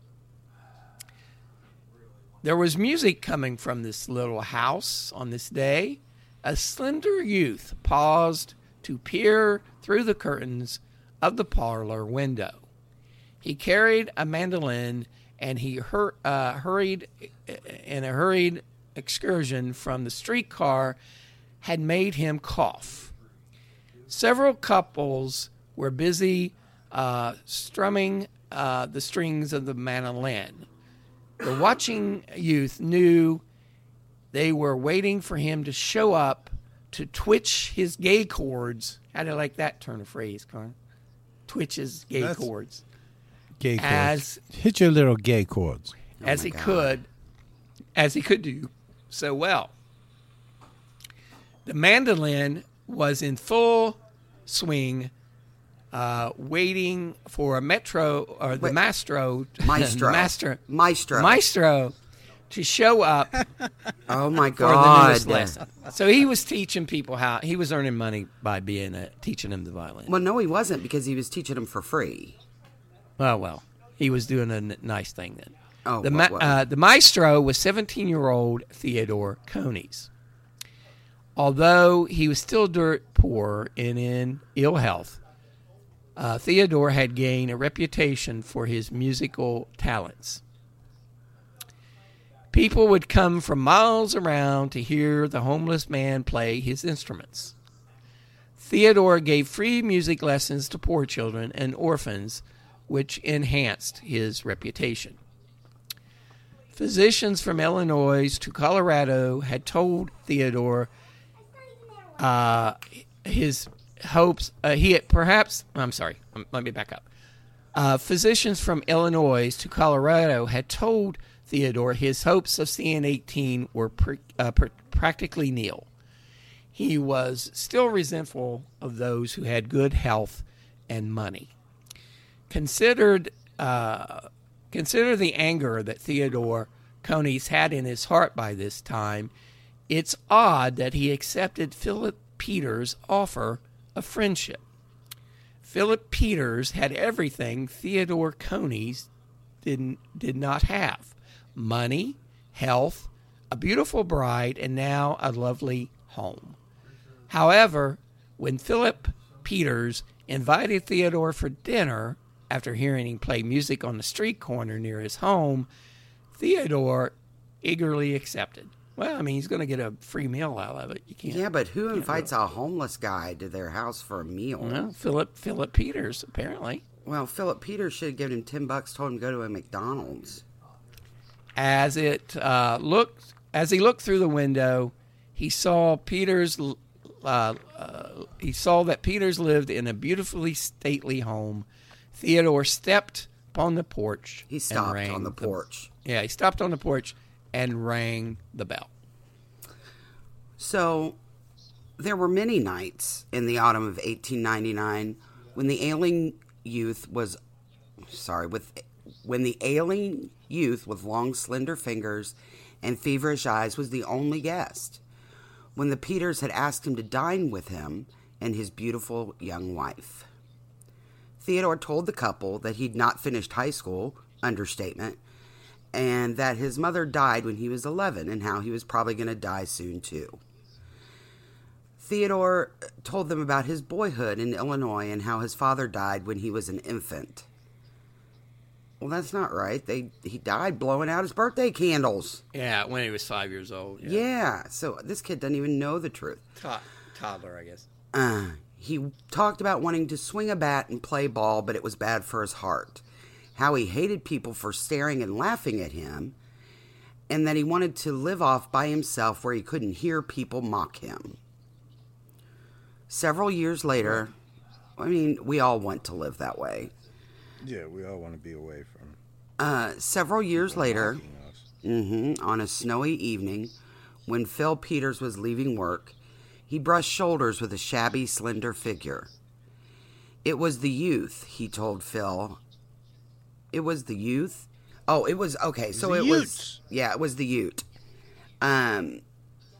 There was music coming from this little house on this day. A slender youth paused to peer through the curtains of the parlor window. He carried a mandolin, and he hur- uh, hurried in a hurried excursion from the streetcar had made him cough. Several couples were busy uh, strumming uh, the strings of the mandolin. The watching youth knew they were waiting for him to show up to twitch his gay chords. How do you like that turn of phrase, Con? Twitch his gay That's chords. Gay chords. As, Hit your little gay chords. as Oh he my God. could, as he could do so well. The mandolin was in full swing, uh, waiting for a metro or the Wait. maestro, Maestro. master, Maestro. maestro, to show up Oh my for the newest God. lesson. So he was teaching people how he was earning money by being a, teaching them the violin. Well, no, he wasn't, because he was teaching them for free. Oh well, he was doing a n- nice thing then. Oh, the what- ma- what? Uh, the maestro was seventeen-year-old Theodore Cones. Although he was still dirt poor and in ill health, uh, Theodore had gained a reputation for his musical talents. People would come from miles around to hear the homeless man play his instruments. Theodore gave free music lessons to poor children and orphans, which enhanced his reputation. Physicians from Illinois to Colorado had told Theodore uh, his hopes. Uh, he had perhaps, I'm sorry, um, let me back up. Uh, physicians from Illinois to Colorado had told Theodore his hopes of seeing eighteen were pre, uh, pr- practically nil. He was still resentful of those who had good health and money. Considered, uh, consider the anger that Theodore Cones had in his heart by this time. It's odd that he accepted Philip Peters' offer of friendship. Philip Peters had everything Theodore Cones didn't did not have: money, health, a beautiful bride, and now a lovely home. However, when Philip Peters invited Theodore for dinner after hearing him play music on the street corner near his home, Theodore eagerly accepted. Well, I mean, he's going to get a free meal out of it. You can't. Yeah, but who can't invites really- a homeless guy to their house for a meal? Well, Philip Philip Peters apparently. Well, Philip Peters should have given him ten bucks, told him to go to a McDonald's. As it uh, looked, as he looked through the window, he saw Peters. Uh, uh, he saw that Peters lived in a beautifully stately home. Theodore stepped upon the porch. He and stopped rang on the porch. Yeah, he stopped on the porch and rang the bell. So, there were many nights in the autumn of eighteen ninety-nine when the ailing youth was, sorry, with when the ailing youth with long, slender fingers and feverish eyes was the only guest. When the Peters had asked him to dine with him and his beautiful young wife. Theodore told the couple that he'd not finished high school, understatement, and that his mother died when he was eleven and how he was probably going to die soon too. Theodore told them about his boyhood in Illinois and how his father died when he was an infant. Well, that's not right. They he died blowing out his birthday candles. Yeah, when he was five years old. Yeah, so this kid doesn't even know the truth. To- toddler, I guess. Uh, he talked about wanting to swing a bat and play ball, but it was bad for his heart. How he hated people for staring and laughing at him, and that he wanted to live off by himself where he couldn't hear people mock him. Several years later, I mean, we all want to live that way. Yeah, we all want to be away from Uh, several years later, mocking us. mhm, on a snowy evening, when Phil Peters was leaving work, he brushed shoulders with a shabby, slender figure. It was the youth, he told Phil. It was the youth? Oh, it was, okay, so the it was, Utes. yeah, it was the Ute. Um,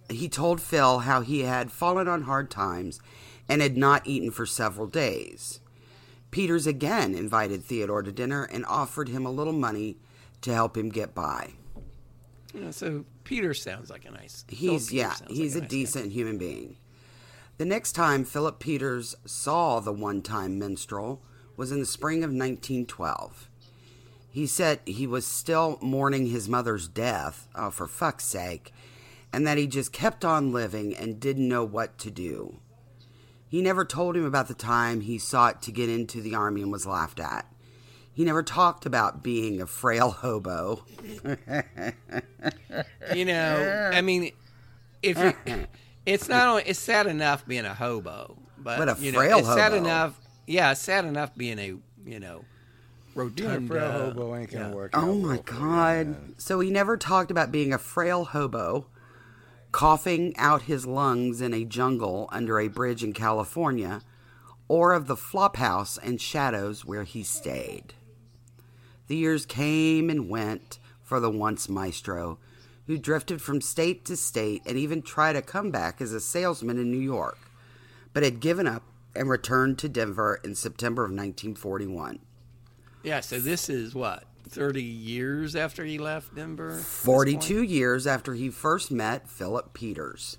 he told Phil how he had fallen on hard times and had not eaten for several days. Peters again invited Theodore to dinner and offered him a little money to help him get by. Yeah, so Peter sounds like a nice. He's yeah, he's like a, a nice decent guy. Human being. The next time Philip Peters saw the one-time minstrel was in the spring of nineteen twelve. He said he was still mourning his mother's death, oh, for fuck's sake, and that he just kept on living and didn't know what to do. He never told him about the time he sought to get into the army and was laughed at. He never talked about being a frail hobo. You know, I mean, if you, it's not only it's sad enough being a hobo, but, but a you frail know, it's hobo. sad enough. Yeah, it's sad enough being a you know rotund. Being a frail hobo ain't gonna yeah. work. Oh my God! You, so he never talked about being a frail hobo, coughing out his lungs in a jungle under a bridge in California, or of the flop house and shadows where he stayed. The years came and went for the once maestro, who drifted from state to state and even tried a comeback as a salesman in New York, but had given up and returned to Denver in September of nineteen forty-one. Yeah, so this is what, thirty years after he left Denver? forty-two years after he first met Philip Peters.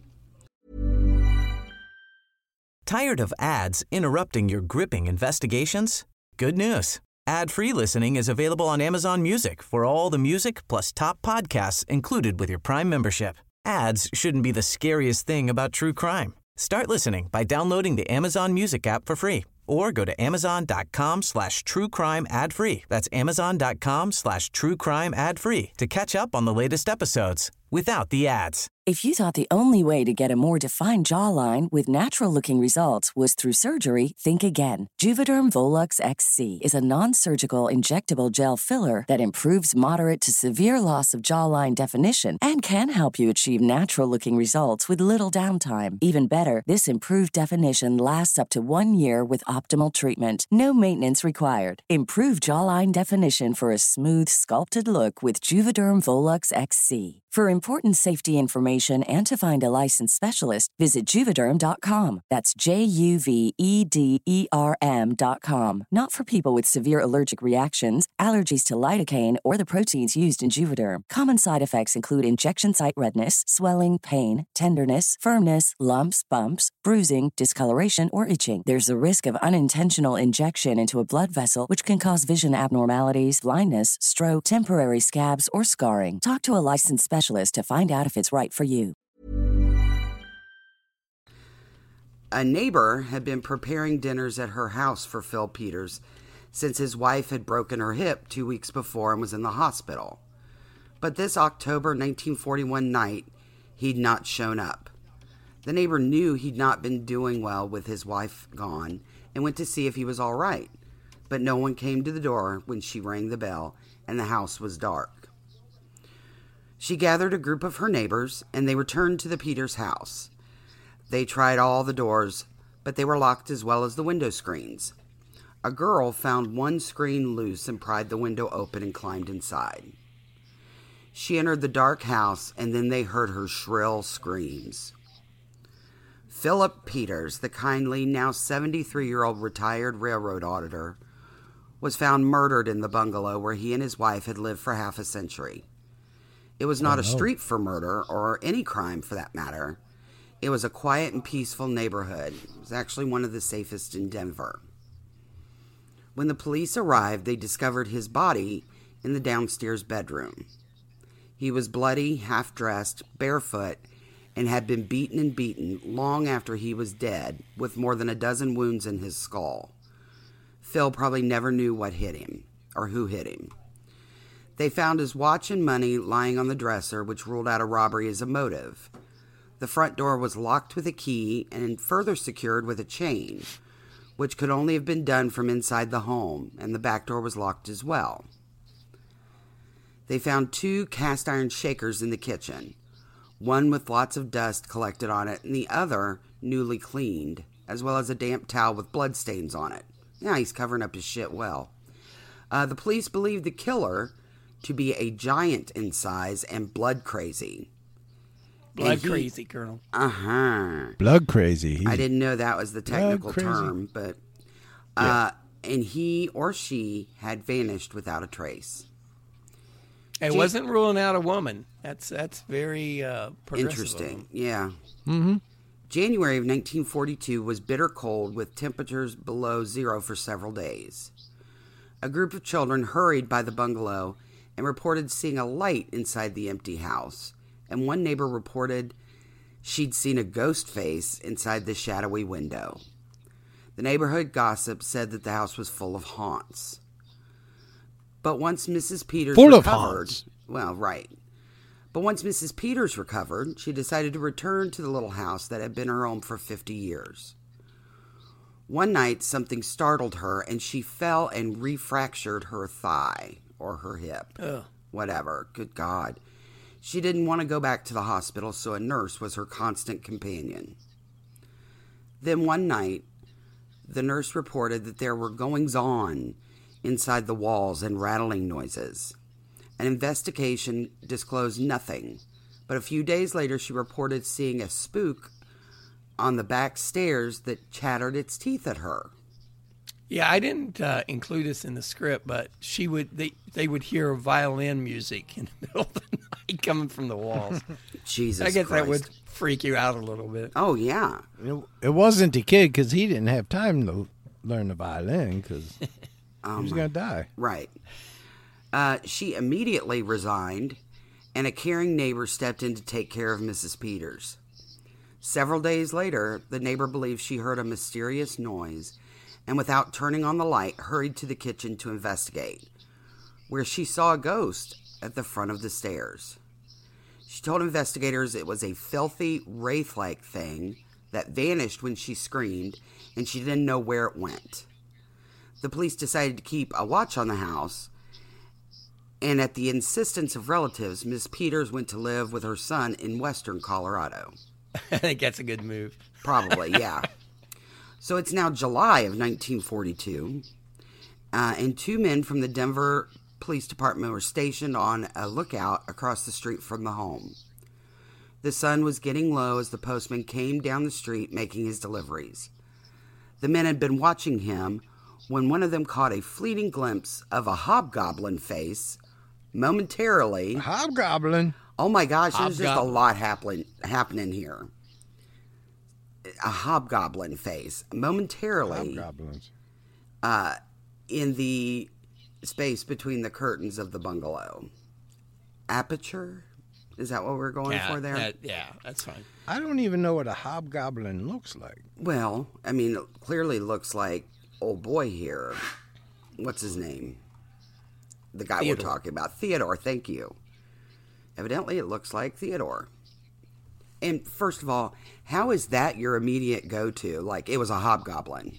Tired of ads interrupting your gripping investigations? Good news. Ad-free listening is available on Amazon Music for all the music plus top podcasts included with your Prime membership. Ads shouldn't be the scariest thing about true crime. Start listening by downloading the Amazon Music app for free or go to amazon.com slash true crime ad free. That's amazon.com slash true crime ad free to catch up on the latest episodes without the ads. If you thought the only way to get a more defined jawline with natural-looking results was through surgery, think again. Juvederm Volux X C is a non-surgical injectable gel filler that improves moderate to severe loss of jawline definition and can help you achieve natural-looking results with little downtime. Even better, this improved definition lasts up to one year with optimal treatment. No maintenance required. Improve jawline definition for a smooth, sculpted look with Juvederm Volux X C. For important safety information and to find a licensed specialist, visit Juvederm dot com. That's J U V E D E R M dot com. Not for people with severe allergic reactions, allergies to lidocaine, or the proteins used in Juvederm. Common side effects include injection site redness, swelling, pain, tenderness, firmness, lumps, bumps, bruising, discoloration, or itching. There's a risk of unintentional injection into a blood vessel, which can cause vision abnormalities, blindness, stroke, temporary scabs, or scarring. Talk to a licensed specialist to find out if it's right for you. A neighbor had been preparing dinners at her house for Phil Peters since his wife had broken her hip two weeks before and was in the hospital. But this October nineteen forty-one night, he'd not shown up. The neighbor knew he'd not been doing well with his wife gone and went to see if he was all right. But no one came to the door when she rang the bell and the house was dark. She gathered a group of her neighbors, and they returned to the Peters house. They tried all the doors, but they were locked as well as the window screens. A girl found one screen loose and pried the window open and climbed inside. She entered the dark house, and then they heard her shrill screams. Philip Peters, the kindly, now seventy-three-year-old retired railroad auditor, was found murdered in the bungalow where he and his wife had lived for half a century. It was not oh, no. a street for murder, or any crime for that matter. It was a quiet and peaceful neighborhood. It was actually one of the safest in Denver. When the police arrived, they discovered his body in the downstairs bedroom. He was bloody, half-dressed, barefoot, and had been beaten and beaten long after he was dead, with more than a dozen wounds in his skull. Phil probably never knew what hit him, or who hit him. They found his watch and money lying on the dresser, which ruled out a robbery as a motive. The front door was locked with a key and further secured with a chain, which could only have been done from inside the home, and the back door was locked as well. They found two cast iron shakers in the kitchen, one with lots of dust collected on it, and the other newly cleaned, as well as a damp towel with bloodstains on it. Yeah, he's covering up his shit well. Uh, the police believed the killer to be a giant in size and blood crazy. Blood he, crazy, Colonel. Uh-huh. Blood crazy. He's I didn't know that was the technical crazy. term, but uh, and he or she had vanished without a trace. It Gee- wasn't ruling out a woman. That's that's very uh, progressive. Interesting, yeah. Mm-hmm. January of nineteen forty-two was bitter cold with temperatures below zero for several days. A group of children hurried by the bungalow and reported seeing a light inside the empty house, and one neighbor reported she'd seen a ghost face inside the shadowy window. The neighborhood gossip said that the house was full of haunts. But once Missus Peters Full of recovered, haunts. well, right. But once Missus Peters recovered, she decided to return to the little house that had been her home for fifty years. One night, something startled her, and she fell and refractured her thigh or her hip. Ugh. Whatever. Good God. She didn't want to go back to the hospital, so a nurse was her constant companion. Then one night, the nurse reported that there were goings-on inside the walls and rattling noises. An investigation disclosed nothing, but a few days later she reported seeing a spook on the back stairs that chattered its teeth at her. Yeah, I didn't uh, include this in the script, but she would they they would hear violin music in the middle of the night coming from the walls. Jesus I guess Christ. that would freak you out a little bit. Oh, yeah. It, it wasn't the kid because he didn't have time to learn the violin because Oh, he was my- going to die. Right. Uh, she immediately resigned, and a caring neighbor stepped in to take care of Missus Peters. Several days later, the neighbor believed she heard a mysterious noise, and without turning on the light, hurried to the kitchen to investigate, where she saw a ghost at the front of the stairs. She told investigators it was a filthy, wraith-like thing that vanished when she screamed, and she didn't know where it went. The police decided to keep a watch on the house, and at the insistence of relatives, Miss Peters went to live with her son in western Colorado. I think that's a good move. Probably, yeah. So it's now July of nineteen forty-two, uh, and two men from the Denver Police Department were stationed on a lookout across the street from the home. The sun was getting low as the postman came down the street making his deliveries. The men had been watching him when one of them caught a fleeting glimpse of a hobgoblin face momentarily. Hobgoblin. Oh my gosh, there's just a Hobgoblin. lot happen- happening here. A hobgoblin face momentarily Hobgoblins. uh, in the space between the curtains of the bungalow. Aperture? Is that what we're going yeah, for there? that- yeah, that's fine. I don't even know what a hobgoblin looks like. Well, I mean, it clearly looks like old boy here. What's his name? The guy Theodore. we're talking about. Theodore, thank you. Evidently, it looks like Theodore. And first of all, how is that your immediate go-to? Like, it was a hobgoblin.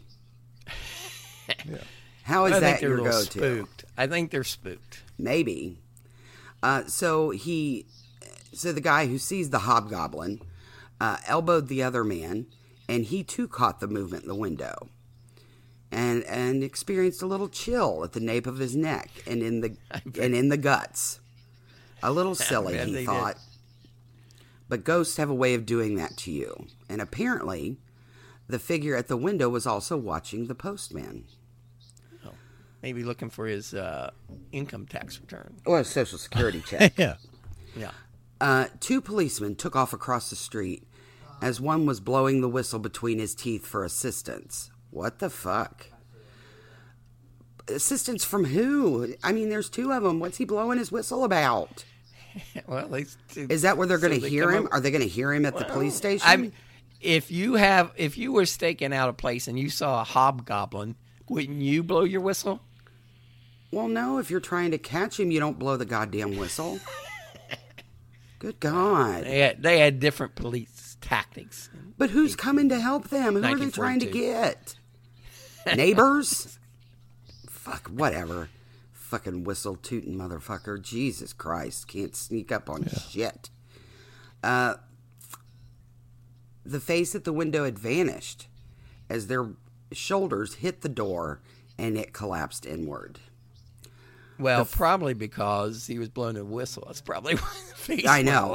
How is I think that they're your a little go-to? spooked. I think they're spooked. Maybe. Uh, so he, so the guy who sees the hobgoblin uh, elbowed the other man, and he too caught the movement in the window, and and experienced a little chill at the nape of his neck and in the and in the guts. A little silly, bet he they thought. But ghosts have a way of doing that to you, and apparently, the figure at the window was also watching the postman. Maybe looking for his uh, income tax return. Or a social security check. Yeah. Yeah. Uh, two policemen took off across the street as one was blowing the whistle between his teeth for assistance. What the fuck? Assistance from who? I mean, there's two of them. What's he blowing his whistle about? Well, they, Is that where they're so going to they hear come him? up- Are they going to hear him at the police station? I mean, if you have, if you were staking out a place and you saw a hobgoblin, wouldn't you blow your whistle? well, no. If you're trying to catch him, you don't blow the goddamn whistle. Good God. They had, they had different police tactics. But who's coming to help them? Who are they trying to nineteen get? Neighbors? Fuck, whatever. Fucking whistle tooting motherfucker. Jesus Christ. Can't sneak up on shit. Uh, the face at the window had vanished as their shoulders hit the door and it collapsed inward. Well, probably because he was blowing a whistle. That's probably why the face I went know. away.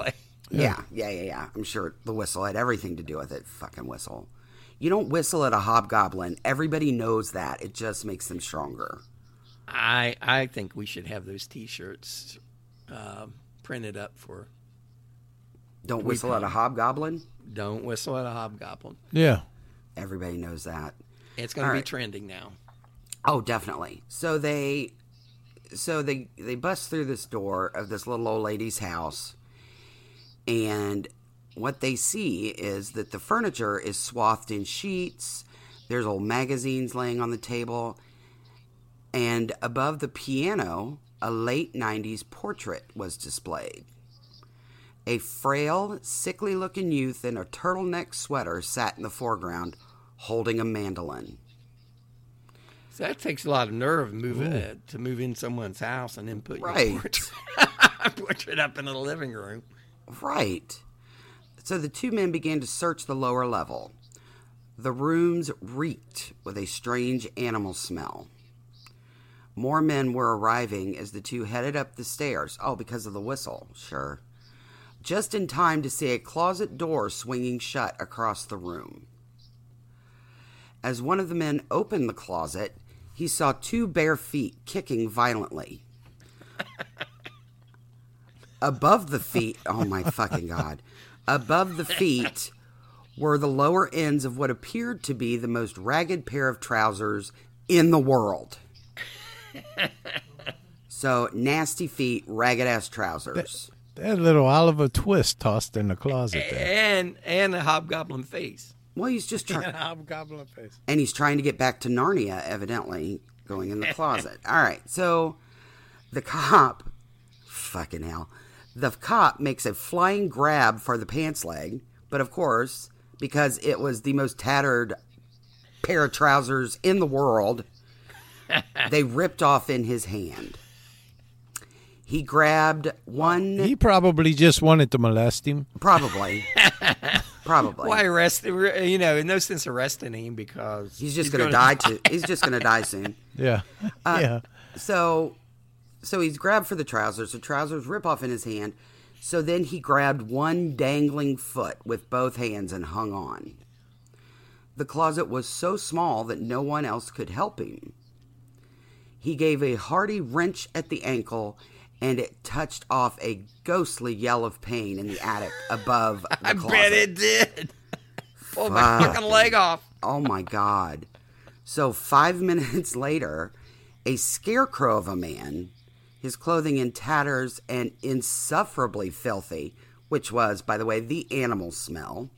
Yeah, yeah, yeah, yeah. I'm sure the whistle had everything to do with it. Fucking whistle. You don't whistle at a hobgoblin. Everybody knows that. It just makes them stronger. I I think we should have those T-shirts uh, printed up for. Don't whistle at a hobgoblin? Don't whistle at a hobgoblin. Yeah. Everybody knows that. It's going to be right. trending now. Oh, definitely. So they, so they they bust through this door of this little old lady's house, and what they see is that the furniture is swathed in sheets. There's old magazines laying on the table, and above the piano, a late nineties portrait was displayed. A frail, sickly-looking youth in a turtleneck sweater sat in the foreground, holding a mandolin. So that takes a lot of nerve move, uh, to move in someone's house and then put Right. your portrait, portrait up in the living room. Right. So the two men began to search the lower level. The rooms reeked with a strange animal smell. More men were arriving as the two headed up the stairs. Oh, because of the whistle, sure. Just in time to see a closet door swinging shut across the room. As one of the men opened the closet, he saw two bare feet kicking violently. Above the feet, oh my fucking God. Above the feet were the lower ends of what appeared to be the most ragged pair of trousers in the world. So, nasty feet, ragged-ass trousers. That little Oliver Twist tossed in the closet there. And and a hobgoblin face. Well, he's just trying... Hobgoblin face. And he's trying to get back to Narnia, evidently, going in the closet. All right, so the cop... Fucking hell. The cop makes a flying grab for the pants leg, but of course, because it was the most tattered pair of trousers in the world, they ripped off in his hand. He grabbed one... He probably just wanted to molest him. Probably. Probably. Why arrest? You know, in no sense arresting him because He's just going to die. To, he's just going to die soon. Yeah. Uh, yeah. So, so he's grabbed for the trousers. The trousers rip off in his hand. So then he grabbed one dangling foot with both hands and hung on. The closet was so small that no one else could help him. He gave a hearty wrench at the ankle, and it touched off a ghostly yell of pain in the attic above the I closet. bet it did. Pulled my fucking leg off. Oh my God. So five minutes later, a scarecrow of a man, his clothing in tatters and insufferably filthy, which was, by the way, the animal smell,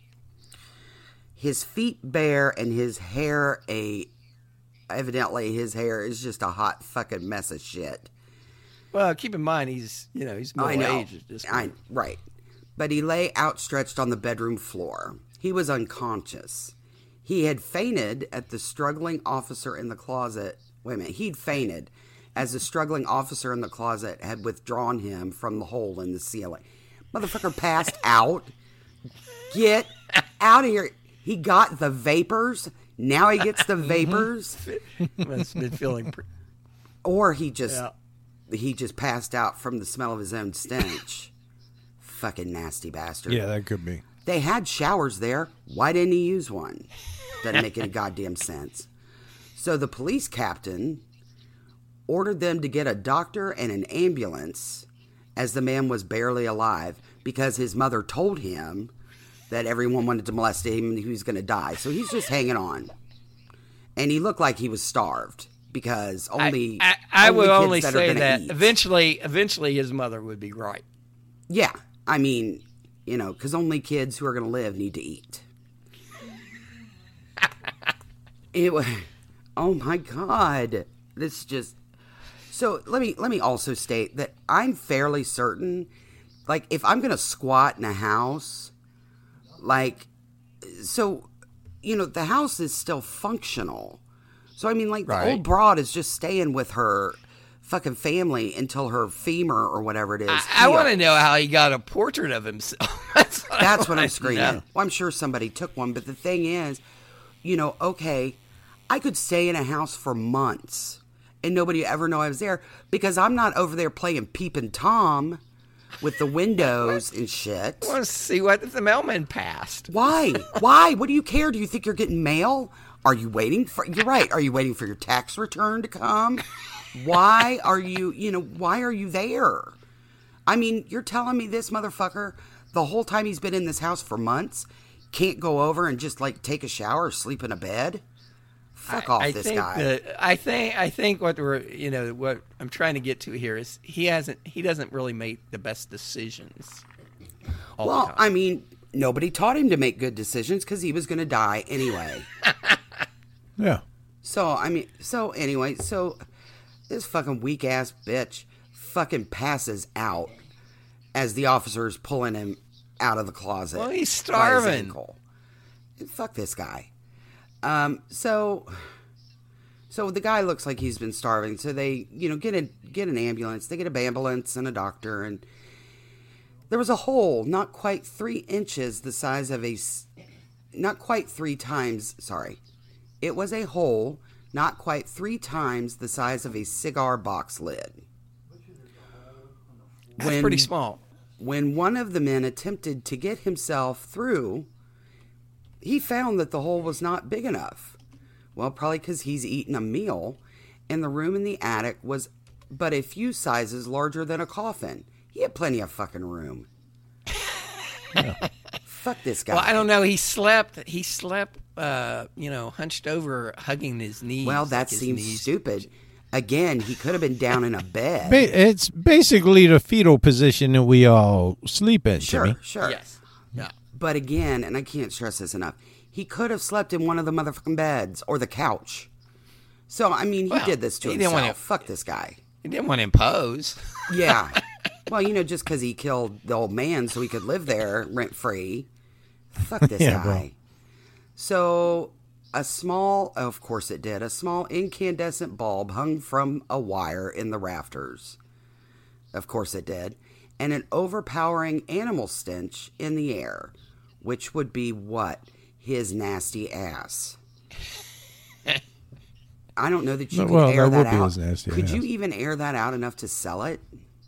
his feet bare and his hair a... Evidently, his hair is just a hot fucking mess of shit. Well, keep in mind, he's, you know, he's I know. middle-aged at this I, point. right. But he lay outstretched on the bedroom floor. He was unconscious. He had fainted at the struggling officer in the closet. Wait a minute. He'd fainted as the struggling officer in the closet had withdrawn him from the hole in the ceiling. Motherfucker passed out. Get out of here. He got the vapors. Now he gets the vapors. Must have been feeling... Pre- or he just... yeah. He just passed out from the smell of his own stench. Fucking nasty bastard. Yeah, that could be. They had showers there. Why didn't he use one? Doesn't make any goddamn sense. So the police captain ordered them to get a doctor and an ambulance as the man was barely alive because his mother told him that everyone wanted to molest him and he was going to die. So he's just hanging on. And he looked like he was starved. Because only I, I, I only would kids only that say are that eat. eventually, eventually his mother would be right. Yeah, I mean, you know, because only kids who are going to live need to eat. It was, oh my God, this just. So let me let me also state that I'm fairly certain, like if I'm going to squat in a house, like, so, you know, the house is still functional. So, I mean, like, right. the old broad is just staying with her fucking family until her femur or whatever it is. I, I want to know how he got a portrait of himself. That's what, That's I what I'm screaming. know. Well, I'm sure somebody took one. But the thing is, you know, okay, I could stay in a house for months and nobody would ever know I was there because I'm not over there playing Peepin' Tom with the windows and shit. I want to see what the mailman passed. Why? Why? What do you care? Do you think you're getting mail? Are you waiting for, you're right, are you waiting for your tax return to come? Why are you, you know, why are you there? I mean, you're telling me this motherfucker, the whole time he's been in this house for months, can't go over and just, like, take a shower or sleep in a bed? Fuck I, off I this think guy. That, I think I think what we're you know what I'm trying to get to here is he hasn't he doesn't really make the best decisions. All Well, the time. I mean, nobody taught him to make good decisions because he was going to die anyway. Yeah. So, I mean, so anyway, so this fucking weak ass bitch fucking passes out as the officer is pulling him out of the closet. Well, he's by his starving. ankle. Fuck this guy. Um, so, so the guy looks like he's been starving. So they, you know, get a get an ambulance. They get a ambulance and a doctor, and there was a hole not quite three inches the size of a, s- not quite three times. Sorry, it was a hole not quite three times the size of a cigar box lid. That's When- pretty small. When one of the men attempted to get himself through, he found that the hole was not big enough. Well, probably because he's eaten a meal, and the room in the attic was but a few sizes larger than a coffin. He had plenty of fucking room. Fuck this guy. Well, I don't know. He slept. He slept. Uh, you know, hunched over, hugging his knees. Well, like that his seems knees- stupid. Again, he could have been down in a bed. Ba- it's basically the fetal position that we all sleep in, Sure, Jimmy. sure. Yes. Yeah. But again, and I can't stress this enough, he could have slept in one of the motherfucking beds or the couch. So, I mean, he Well, did this to he didn't himself. want to- Fuck this guy. He didn't want to impose. Yeah. Well, you know, just because he killed the old man so he could live there rent free. Fuck this Yeah, guy. bro. So, a small, of course it did, a small incandescent bulb hung from a wire in the rafters. Of course it did. And an overpowering animal stench in the air, which would be what? His nasty ass. I don't know that you could Well, air that that would be out. his nasty Could ass. you even air that out enough to sell it?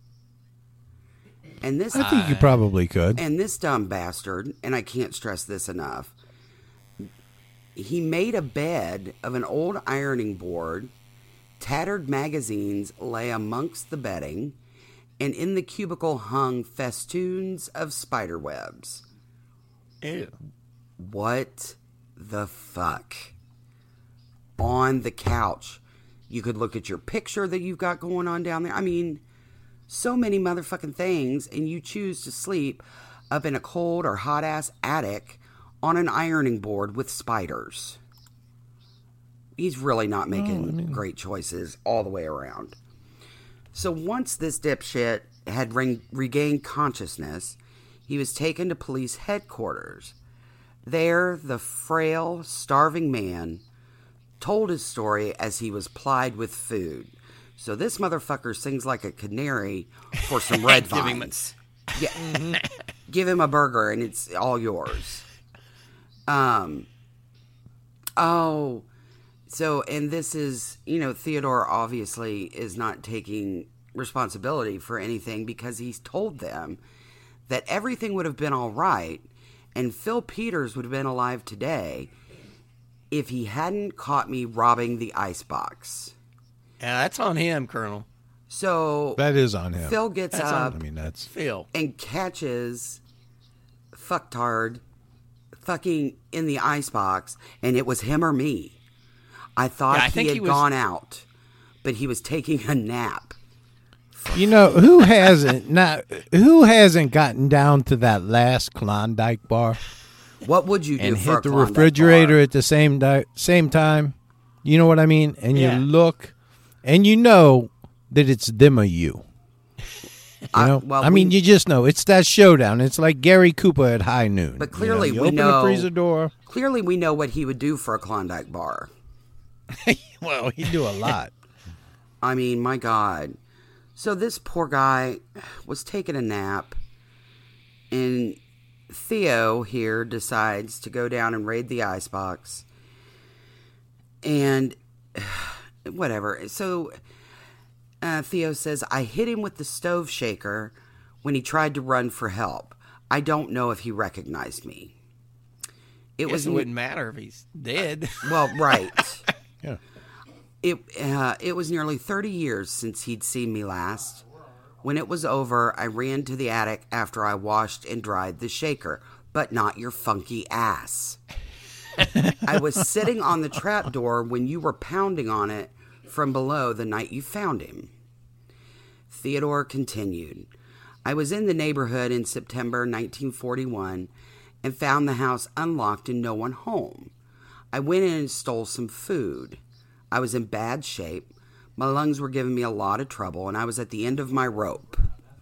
And this, I think you probably could. and this dumb bastard, and I can't stress this enough, he made a bed of an old ironing board, tattered magazines lay amongst the bedding, and in the cubicle hung festoons of spider webs. Ew. What the fuck? On the couch. You could look at your picture that you've got going on down there. I mean, so many motherfucking things, and you choose to sleep up in a cold or hot ass attic on an ironing board with spiders. He's really not making great choices all the way around. So once this dipshit had re- regained consciousness, he was taken to police headquarters. There, the frail, starving man told his story as he was plied with food. So this motherfucker sings like a canary for some red Give him a- vines. Yeah. Give him a burger and it's all yours. Um. Oh, so, and this is, you know, Theodore obviously is not taking responsibility for anything because he's told them that everything would have been all right and Phil Peters would have been alive today if he hadn't caught me robbing the icebox. Yeah, that's on him, Colonel. So That is on him. Phil gets That's on- up I mean, that's Phil. and catches fucktard fucking in the icebox, and it was him or me. I thought Yeah, I he think had he was- gone out, but he was taking a nap. you know who hasn't not who hasn't gotten down to that last Klondike bar What would you do and for a hit the Klondike refrigerator bar? at the same di- same time? You know what I mean? And Yeah. you look, and you know that it's them or you. You I- know, well, I mean, we- you just know it's that showdown. It's like Gary Cooper at high noon. But you clearly know, you we open know- the freezer door. Clearly, we know what he would do for a Klondike bar. Well, he do a lot. I mean, my God. So this poor guy was taking a nap, and Theo here decides to go down and raid the icebox. And whatever. So uh, Theo says, I hit him with the stove shaker when he tried to run for help. I don't know if he recognized me. It Guess was it wouldn't matter if he's dead. Well, right. Yeah. It uh, it was nearly thirty years since he'd seen me last. When it was over, I ran to the attic after I washed and dried the shaker, but not your funky ass. I was sitting on the trapdoor when you were pounding on it from below the night you found him. Theodore continued. I was in the neighborhood in September nineteen forty-one and found the house unlocked and no one home. I went in and stole some food. I was in bad shape. My lungs were giving me a lot of trouble, and I was at the end of my rope.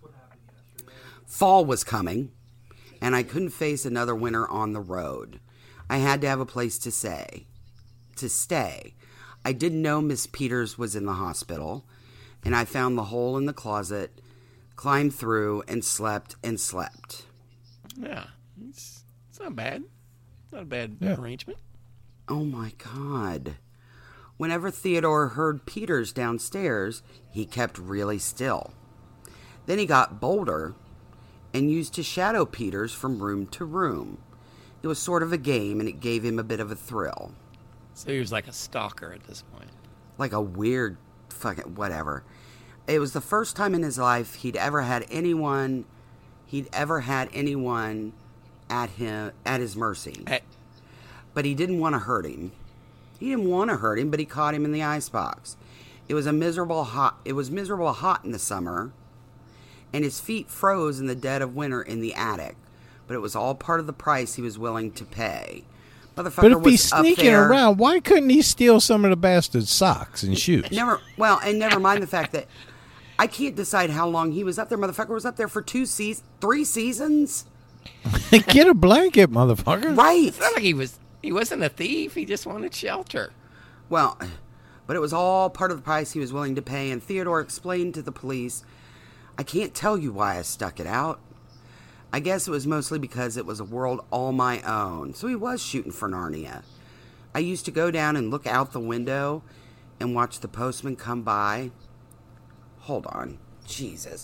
Fall was coming, and I couldn't face another winter on the road. I had to have a place to stay. To stay. I didn't know Miss Peters was in the hospital, and I found the hole in the closet, climbed through, and slept and slept. Yeah, it's, it's not bad. Not a bad Yeah. arrangement. Oh, my God. Whenever Theodore heard Peters downstairs, he kept really still. Then he got bolder and used to shadow Peters from room to room. It was sort of a game, and it gave him a bit of a thrill. So he was like a stalker at this point. Like a weird fucking whatever. It was the first time in his life he'd ever had anyone, he'd ever had anyone at him, at his mercy. Hey, But he didn't want to hurt him. He didn't want to hurt him, but he caught him in the icebox. It was a miserable hot. It was miserable hot in the summer, and his feet froze in the dead of winter in the attic. But it was all part of the price he was willing to pay. Motherfucker But if was he's up sneaking there, around, why couldn't he steal some of the bastard's socks and shoes? Never. Well, and never mind the fact that I can't decide how long he was up there. Motherfucker was up there for two seasons, three seasons. Get a blanket, motherfucker. Right. it's not like he was. He wasn't a thief. He just wanted shelter. Well, but it was all part of the price he was willing to pay, and Theodore explained to the police, I can't tell you why I stuck it out. I guess it was mostly because it was a world all my own, so he was shooting for Narnia. I used to go down and look out the window and watch the postman come by. Hold on. Jesus.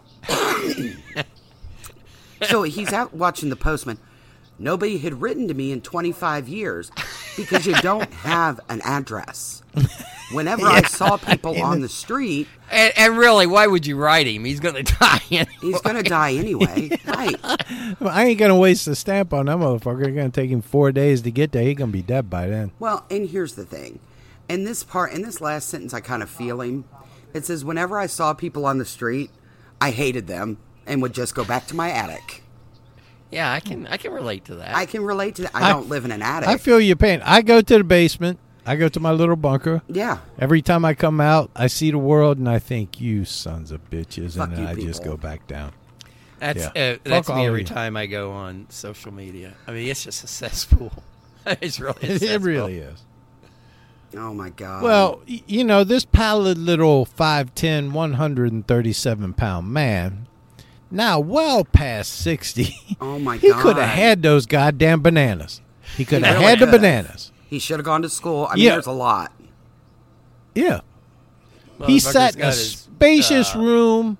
So he's out watching the postman. Nobody had written to me in twenty-five years because you don't have an address. Whenever yeah. I saw people on the street... And, and really, why would you write him? He's going to die anyway. He's going to die anyway. Right. Well, I ain't going to waste a stamp on that motherfucker. It's going to take him four days to get there. He's going to be dead by then. Well, and here's the thing. In this part, in this last sentence, I kind of feel him. It says, whenever I saw people on the street, I hated them and would just go back to my attic. Yeah, I can I can relate to that. I can relate to that. I, I don't live in an attic. I feel your pain. I go to the basement. I go to my little bunker. Yeah. Every time I come out, I see the world, and I think, you sons of bitches, Fuck and then you I just people. go back down. That's Yeah. uh, that's Fuck me all every of you. time I go on social media. I mean, it's just a cesspool. It's really a It cesspool. really is. Oh, my God. Well, y- you know, this pallid little five ten, one hundred thirty-seven pound man, now well past sixty, Oh, my he God. could have had those goddamn bananas. He could He have really had the could've. bananas. He should have gone to school. I mean, Yeah. there's a lot. Yeah. He Motherfucker's sat in a got his, spacious uh, room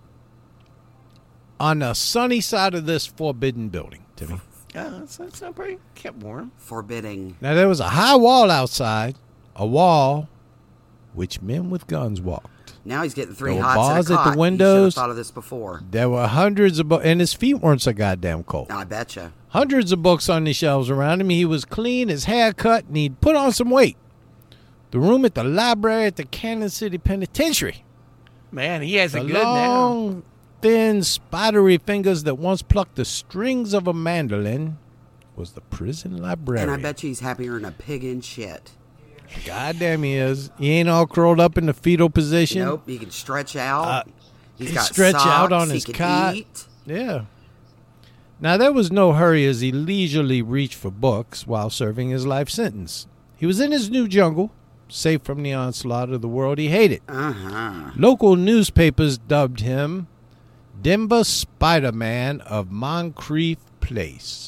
on the sunny side of this forbidden building, Timmy. Yeah, that's, that's not pretty. Kept warm. Forbidding. Now, there was a high wall outside, a wall which men with guns walked. Now he's getting three There were hots bars and a at cot. the He should have windows. thought of this before. There were hundreds of books, and his feet weren't so goddamn cold. I betcha. Hundreds of books on the shelves around him. He was clean, his hair cut, and he'd put on some weight. The room at the library at the Kansas City Penitentiary. Man, he has The it good now. long, thin, spidery fingers that once plucked the strings of a mandolin was the prison librarian. And I bet you he's happier than a pig in shit. Goddamn he is. He ain't all curled up in the fetal position. Nope, he can stretch out. Uh, he's he got stretch socks, out on he his can cot. eat. Yeah. Now, there was no hurry as he leisurely reached for books while serving his life sentence. He was in his new jungle, safe from the onslaught of the world he hated. Uh-huh. Local newspapers dubbed him Denver Spider-Man of Moncrief Place.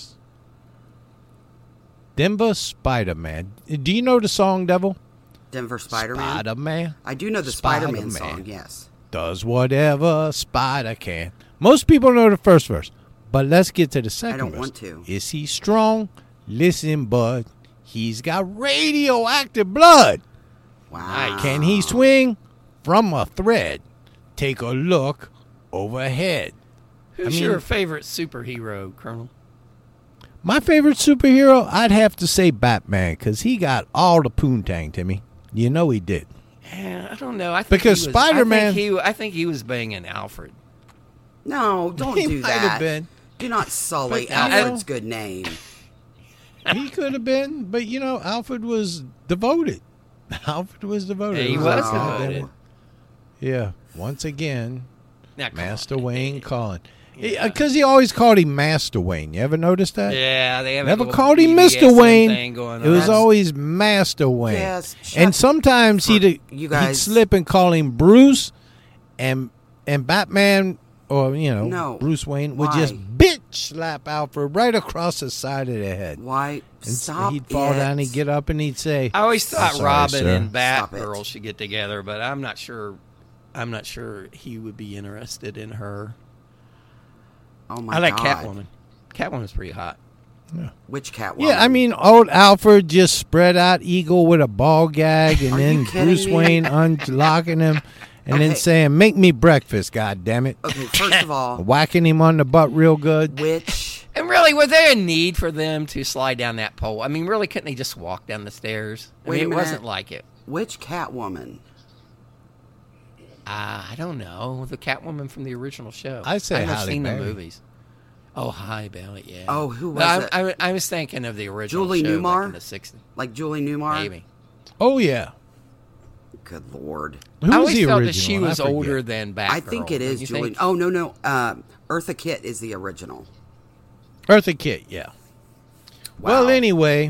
Denver Spider-Man. Do you know the song, Devil? Denver Spider-Man. Spider-Man. I do know the Spider-Man Spider-Man. song, yes. Does whatever spider can. Most people know the first verse, but let's get to the second I don't verse. want to. Is he strong? Listen, bud. He's got radioactive blood. Wow. Can he swing from a thread? Take a look overhead. Who's I mean- your favorite superhero, Colonel? My favorite superhero, I'd have to say Batman, because he got all the poontang, Timmy. You know he did. Yeah, I don't know. I think Because he was, Spider-Man- I think, he, I think he was banging Alfred. No, don't He do might that. have been. Do not sully But, you know- Alfred's good name. He could have been, but you know, Alfred was devoted. Alfred was devoted. Yeah, he It was Oh. devoted. Yeah. Once again, Now, come Master on. Wayne calling. Yeah. Because he always called him Master Wayne. You ever notice that? Yeah, they have a Never little called him B D S Mister M Wayne. thing going It was on. always Master Wayne. Yes, and shut- sometimes he'd, you he'd guys- slip and call him Bruce, and and Batman, or, you know, No. Bruce Wayne would Why? just bitch slap Alfred right across the side of the head. Why? And Stop he'd fall it. down, he'd get up, and he'd say, I always thought Sorry, Robin sir. and Stop it. Batgirl should get together, but I'm not sure. I'm not sure he would be interested in her. Oh my I like God. Catwoman. Catwoman's pretty hot. Which Catwoman? yeah, I mean, old Alfred just spread out Eagle with a ball gag, and Are then you kidding Bruce me? Wayne unlocking him, and then Okay. saying, "Make me breakfast, God damn it!" Okay, first of all, Whacking him on the butt real good. which And really, was there a need for them to slide down that pole? I mean, really, couldn't they just walk down the stairs? I Wait mean, a it minute. wasn't like it. which Catwoman? Uh, I don't know. The Catwoman from the original show. I'd say I've never Halle seen Berry. the movies. Oh, Halle Berry, yeah. Oh, who But I, was it? I, I was thinking of the original Julie show Newmar? back in the sixties. Like Julie Newmar? Maybe. Oh yeah, Good Lord. who I was always the felt original? that she I was forget. older than Batgirl. I think it don't is you Julie. think? Oh no no. Uh, Eartha Kitt is the original. Eartha Kitt, yeah. Wow. Well, anyway,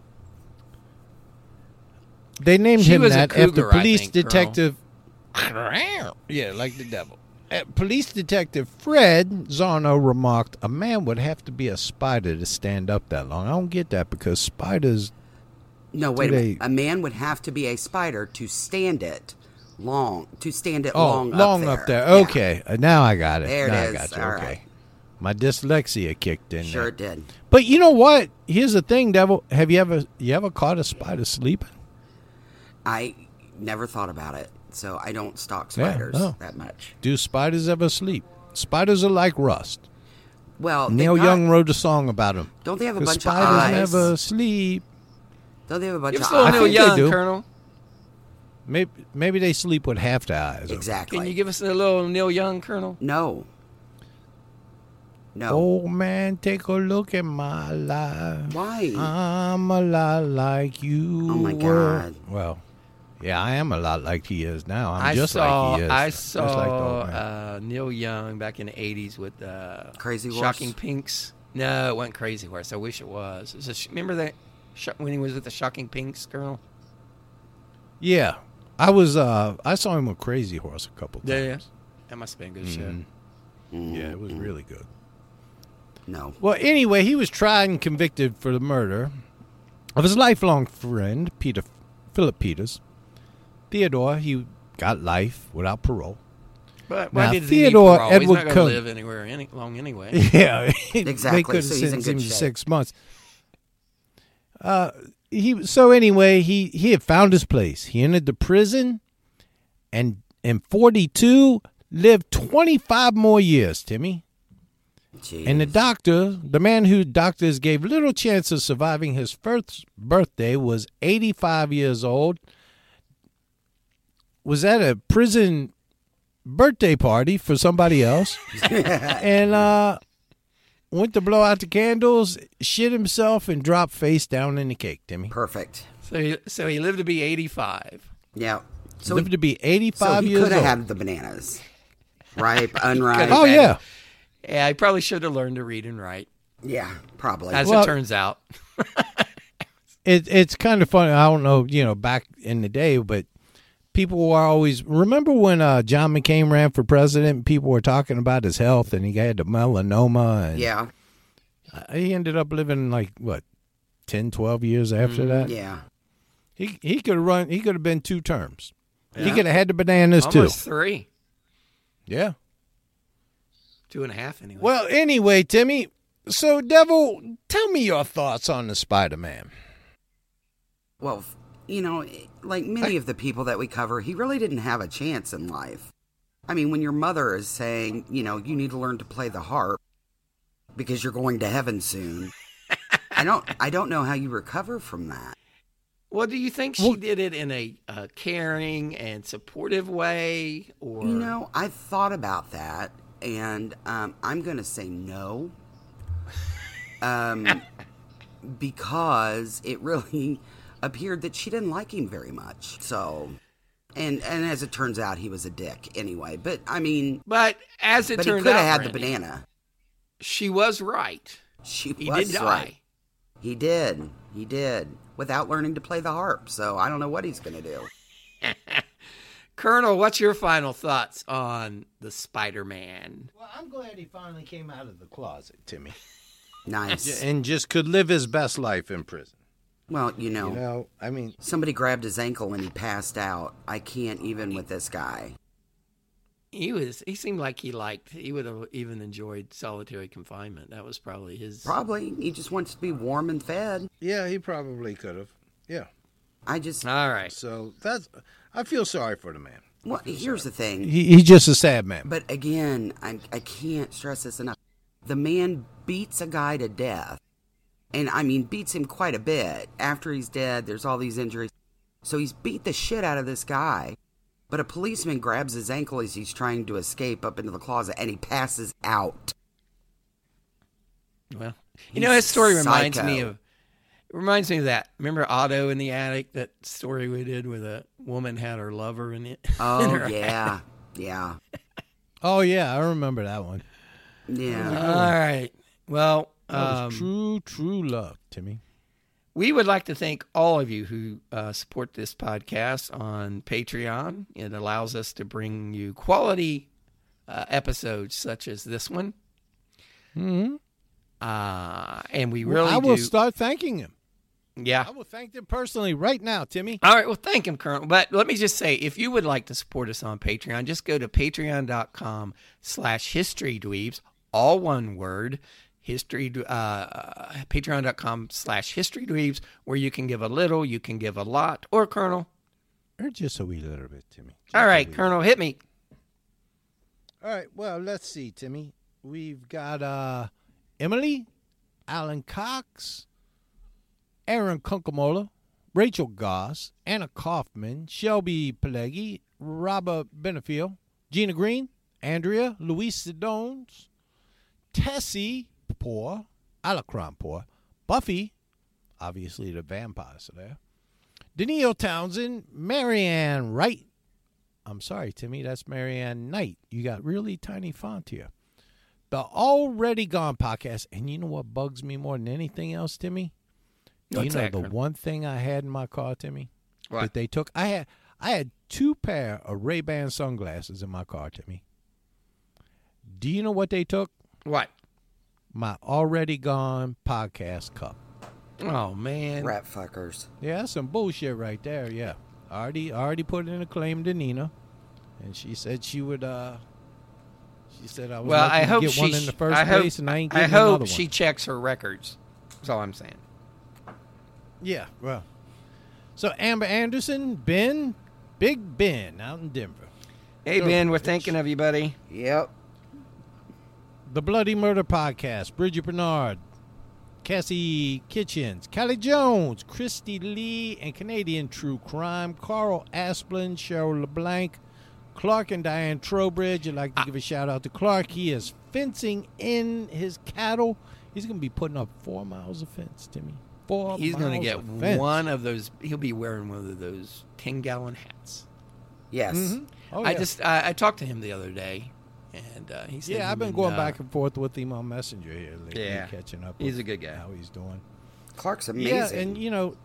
they named She him was a that after cougar, I police think, Colonel. detective. Yeah, like the devil. Uh, police detective Fred Zarno remarked, "A man would have to be a spider to stand up that long." I don't get that because spiders. No, wait Do a minute. they- A man would have to be a spider to stand it long. To stand it Oh, long, long up up there. there. Yeah. Okay, uh, now I got it. There it now is. I got you. All okay. right. My dyslexia kicked in Sure there. it did. But you know what? Here's the thing, devil. Have you ever you ever caught a spider sleeping? I never thought about it, so I don't stalk Yeah, spiders no. that much. Do spiders ever sleep? Spiders are like rust. Well, they Neil got- Young wrote a song about them. Don't they have a 'Cause bunch spiders of eyes? never sleep. Don't they have a bunch You're of still I eyes? Neil think they Young, do. Colonel. Maybe maybe they sleep with half the eyes. open. Exactly. Can you give us a little Neil Young, Colonel? No. No. Oh man, take a look at my life. Why? I'm a lot like you. Oh, my were. God. Well, yeah, I am a lot like he is now. I'm I just saw like he is. I Just saw like the old man. uh, Neil Young back in the eighties with uh, Crazy Horse? Shocking Pinks. No, it wasn't Crazy Horse. I wish it was. It was a sh- remember that sh- when he was with the Shocking Pinks, Colonel? Yeah, I was. Uh, I saw him with Crazy Horse a couple times. Yeah, that must have been a good show. Mm, Yeah, it was really good. No. Well, anyway, he was tried and convicted for the murder of his lifelong friend, Peter Philip Peters. Theodore, he got life without parole. But why Now, did Theodore he need parole? He's Edward not going to Cohn- live anywhere any long anyway. Yeah, Exactly, They could have so he's in sentenced good him to shape. six months. Uh, he so anyway, he he had found his place. He entered the prison, and in forty-two lived twenty-five more years. Timmy. Jeez. And the doctor, the man who doctors gave little chance of surviving his first birthday, was eighty-five years old. Was at a prison birthday party for somebody else. and uh, went to blow out the candles, shit himself, and dropped face down in the cake, Timmy. Perfect. So he, so he lived to be eighty-five. Yeah. So Lived he, to be so eighty-five he years could old. have had the bananas. Ripe, unripe. Oh, yeah. Yeah, he probably should have learned to read and write, Yeah, probably. as Well- it turns out. It, it's kind of funny. I don't know, you know, back in the day, but people were always remember when uh, John McCain ran for president. People were talking about his health, and he had the melanoma, and yeah. uh, he ended up living like what ten, twelve years after that. Yeah. He he could have run. He could have been two terms. He Yeah. could have had the bananas Almost too. three. Yeah. Two and a half, anyway. Well, anyway, Timmy, so, Devil, tell me your thoughts on the Spider-Man. Well, you know, like many of the people that we cover, he really didn't have a chance in life. I mean, when your mother is saying, you know, you need to learn to play the harp because you're going to heaven soon, I don't I don't know how you recover from that. Well, do you think she Well, did it in a, a caring and supportive way? Or You know, I thought about that, and um, I'm going to say no. Um, because it really appeared that she didn't like him very much. So, and and as it turns out, he was a dick anyway. But I mean, But as it but he turned could out, have had the Randy, banana. she was right. She He was did die. right. He did. He did. Without learning to play the harp. So I don't know what he's going to do. Colonel, what's your final thoughts on the Spider-Man? Well, I'm glad he finally came out of the closet, Timmy. Nice. And just could live his best life in prison. Well, you know, You know, I mean, somebody grabbed his ankle and he passed out. I can't even with this guy. He was. He seemed like he liked. He would have even enjoyed solitary confinement. That was probably his. Probably. He just wants to be warm and fed. yeah, he probably could have. Yeah. I just, All right. So that's, I feel sorry for the man. well, here's the thing. He, he's just a sad man. But again, I, I can't stress this enough. The man beats a guy to death. And, I mean, beats him quite a bit. After he's dead, there's all these injuries. So he's beat the shit out of this guy. But a policeman grabs his ankle as he's trying to escape up into the closet, and he passes out. Well, you He's know, that story reminds psycho. me of. It reminds me of that. Remember Otto in the attic? That story we did where the woman had her lover in it. in Oh, her yeah. Yeah. Oh, yeah, I remember that one. Yeah. All right. Well, That was um, true, true love, Timmy. we would like to thank all of you who uh, support this podcast on Patreon. It allows us to bring you quality uh, episodes such as this one. Mm-hmm. Uh, and we Well, really I will do. start thanking him. yeah. I will thank them personally right now, Timmy. All right, well, thank him, Colonel. But let me just say, if you would like to support us on Patreon, just go to patreon.com slash historydweebs, all one word, history, uh, patreon.com slash historydweebs, where you can give a little, you can give a lot, or Colonel. Or just a wee little bit, Timmy. Just All a right, wee Colonel, hit me. All right, well, let's see, Timmy. We've got uh, Emily, Alan Cox, Aaron Kunkemola, Rachel Goss, Anna Kaufman, Shelby Pelleggi, Robert Benefiel, Gina Green, Andrea, Luis Sidones, Tessie Poor, Alacron Poor, Buffy, obviously the vampires are there, Danielle Townsend, Marianne Wright. I'm sorry, Timmy, that's Marianne Knight. You got really tiny font here. The Already Gone podcast. And you know what bugs me more than anything else, Timmy? What's you know that, the Colonel? one thing I had in my car, Timmy? What? That they took? I had I had two pair of Ray-Ban sunglasses in my car, Timmy. Do you know what they took? What? My Already Gone podcast cup. Oh, man. Rat fuckers. Yeah, that's some bullshit right there, yeah. I already, I already put in a claim to Nina, and she said she would, uh, she said I was Well, lucky I to hope get she. one in the first I hope, place, and I ain't I getting hope another she one. checks her records. That's all I'm saying. Yeah, well. So Amber Anderson, Ben, Big Ben out in Denver. Hey, Go, Ben, we're bitch. thinking of you, buddy. Yep. The Bloody Murder Podcast, Bridget Bernard, Cassie Kitchens, Callie Jones, Christy Lee, and Canadian True Crime, Carl Asplin, Cheryl LeBlanc, Clark and Diane Trowbridge. I'd like to give a shout out to Clark. He is fencing in his cattle. He's going to be putting up four miles of fence, Timmy. Four He's going to miles get of fence. one of those. He'll be wearing one of those ten-gallon hats. Yes. Mhm. Oh, I yeah. just I, I talked to him the other day, and uh, he said, Yeah, I've he been would, going uh, back and forth with him on Messenger here lately, Yeah. catching up. He's with a good guy. How he's doing. Clark's amazing. Yeah, and you know,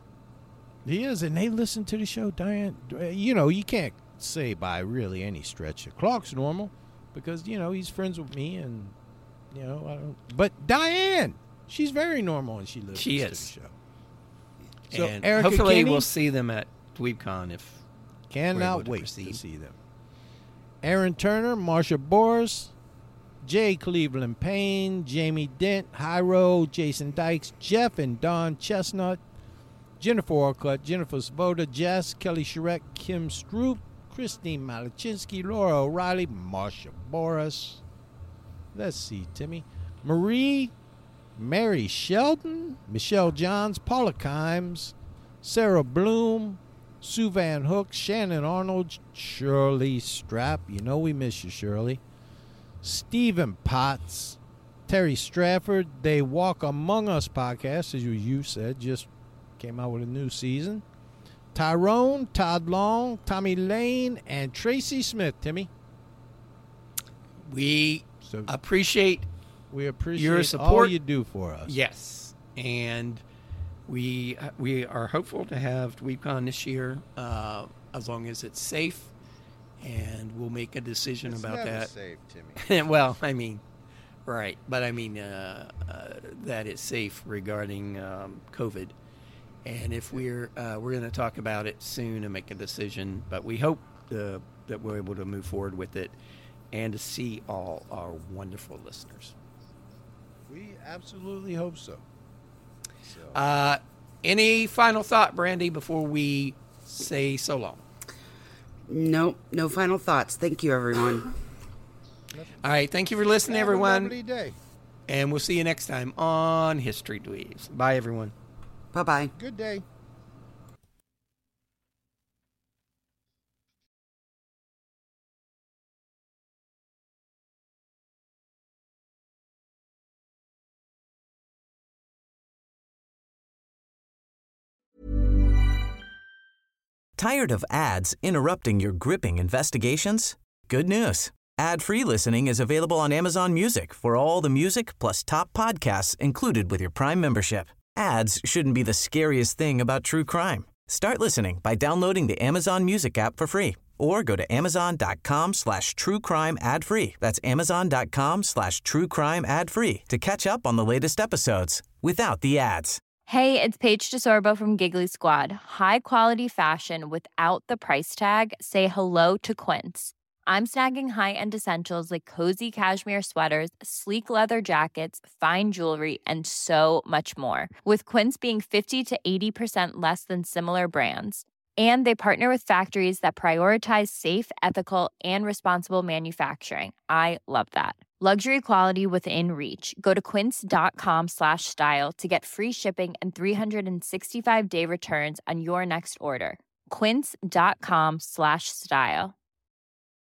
he is, and they listen to the show. Diane, you know, you can't say by really any stretch that Clark's normal because you know he's friends with me, and you know, I don't. But Diane, she's very normal, and she listens She to is. the show. So and Erica hopefully Kinney we'll see them at DweebCon if we're able cannot to wait proceed. to see them. Aaron Turner, Marsha Boris, Jay Cleveland Payne, Jamie Dent, Hyro, Jason Dykes, Jeff and Don Chestnut, Jennifer Orcutt, Jennifer Svoda, Jess, Kelly Shrek, Kim Stroop, Christine Malachinsky, Laura O'Reilly, Marsha Boris. Let's see, Timmy. Marie, Mary Sheldon, Michelle Johns, Paula Kimes, Sarah Bloom, Sue Van Hook, Shannon Arnold, Shirley Strap. You know we miss you, Shirley. Stephen Potts, Terry Strafford. They Walk Among Us podcast, as you, you said, just came out with a new season. Tyrone, Todd Long, Tommy Lane, and Tracy Smith, Timmy. We So appreciate we appreciate your support. all you do for us. Yes, and we we are hopeful to have DweepCon this year, uh, as long as it's safe, and we'll make a decision It's about never that. safe, Timmy. Well, I mean, right, but I mean uh, uh, that it's safe regarding um, COVID. And if we're uh, we're going to talk about it soon and make a decision, but we hope uh, that we're able to move forward with it and to see all our wonderful listeners. We absolutely hope so. so. Uh, any final thought, Brandy, before we say so long? Nope, no final thoughts. Thank you, everyone. All right, thank you for listening, Have a everyone, lovely day. and we'll see you next time on History Dweebs. Bye, everyone. Bye-bye. Good day. Tired of ads interrupting your gripping investigations? Good news. Ad-free listening is available on Amazon Music for all the music plus top podcasts included with your Prime membership. Ads shouldn't be the scariest thing about true crime. Start listening by downloading the Amazon Music app for free or go to amazon.com slash true crime ad free. That's amazon.com slash true crime ad free to catch up on the latest episodes without the ads. Hey, it's Paige DeSorbo from Giggly Squad. High quality fashion without the price tag. Say hello to Quince. I'm snagging high-end essentials like cozy cashmere sweaters, sleek leather jackets, fine jewelry, and so much more. With Quince being fifty to eighty percent less than similar brands. And they partner with factories that prioritize safe, ethical, and responsible manufacturing. I love that. Luxury quality within reach. Go to quince.com slash style to get free shipping and three sixty-five day returns on your next order. Quince.com slash style.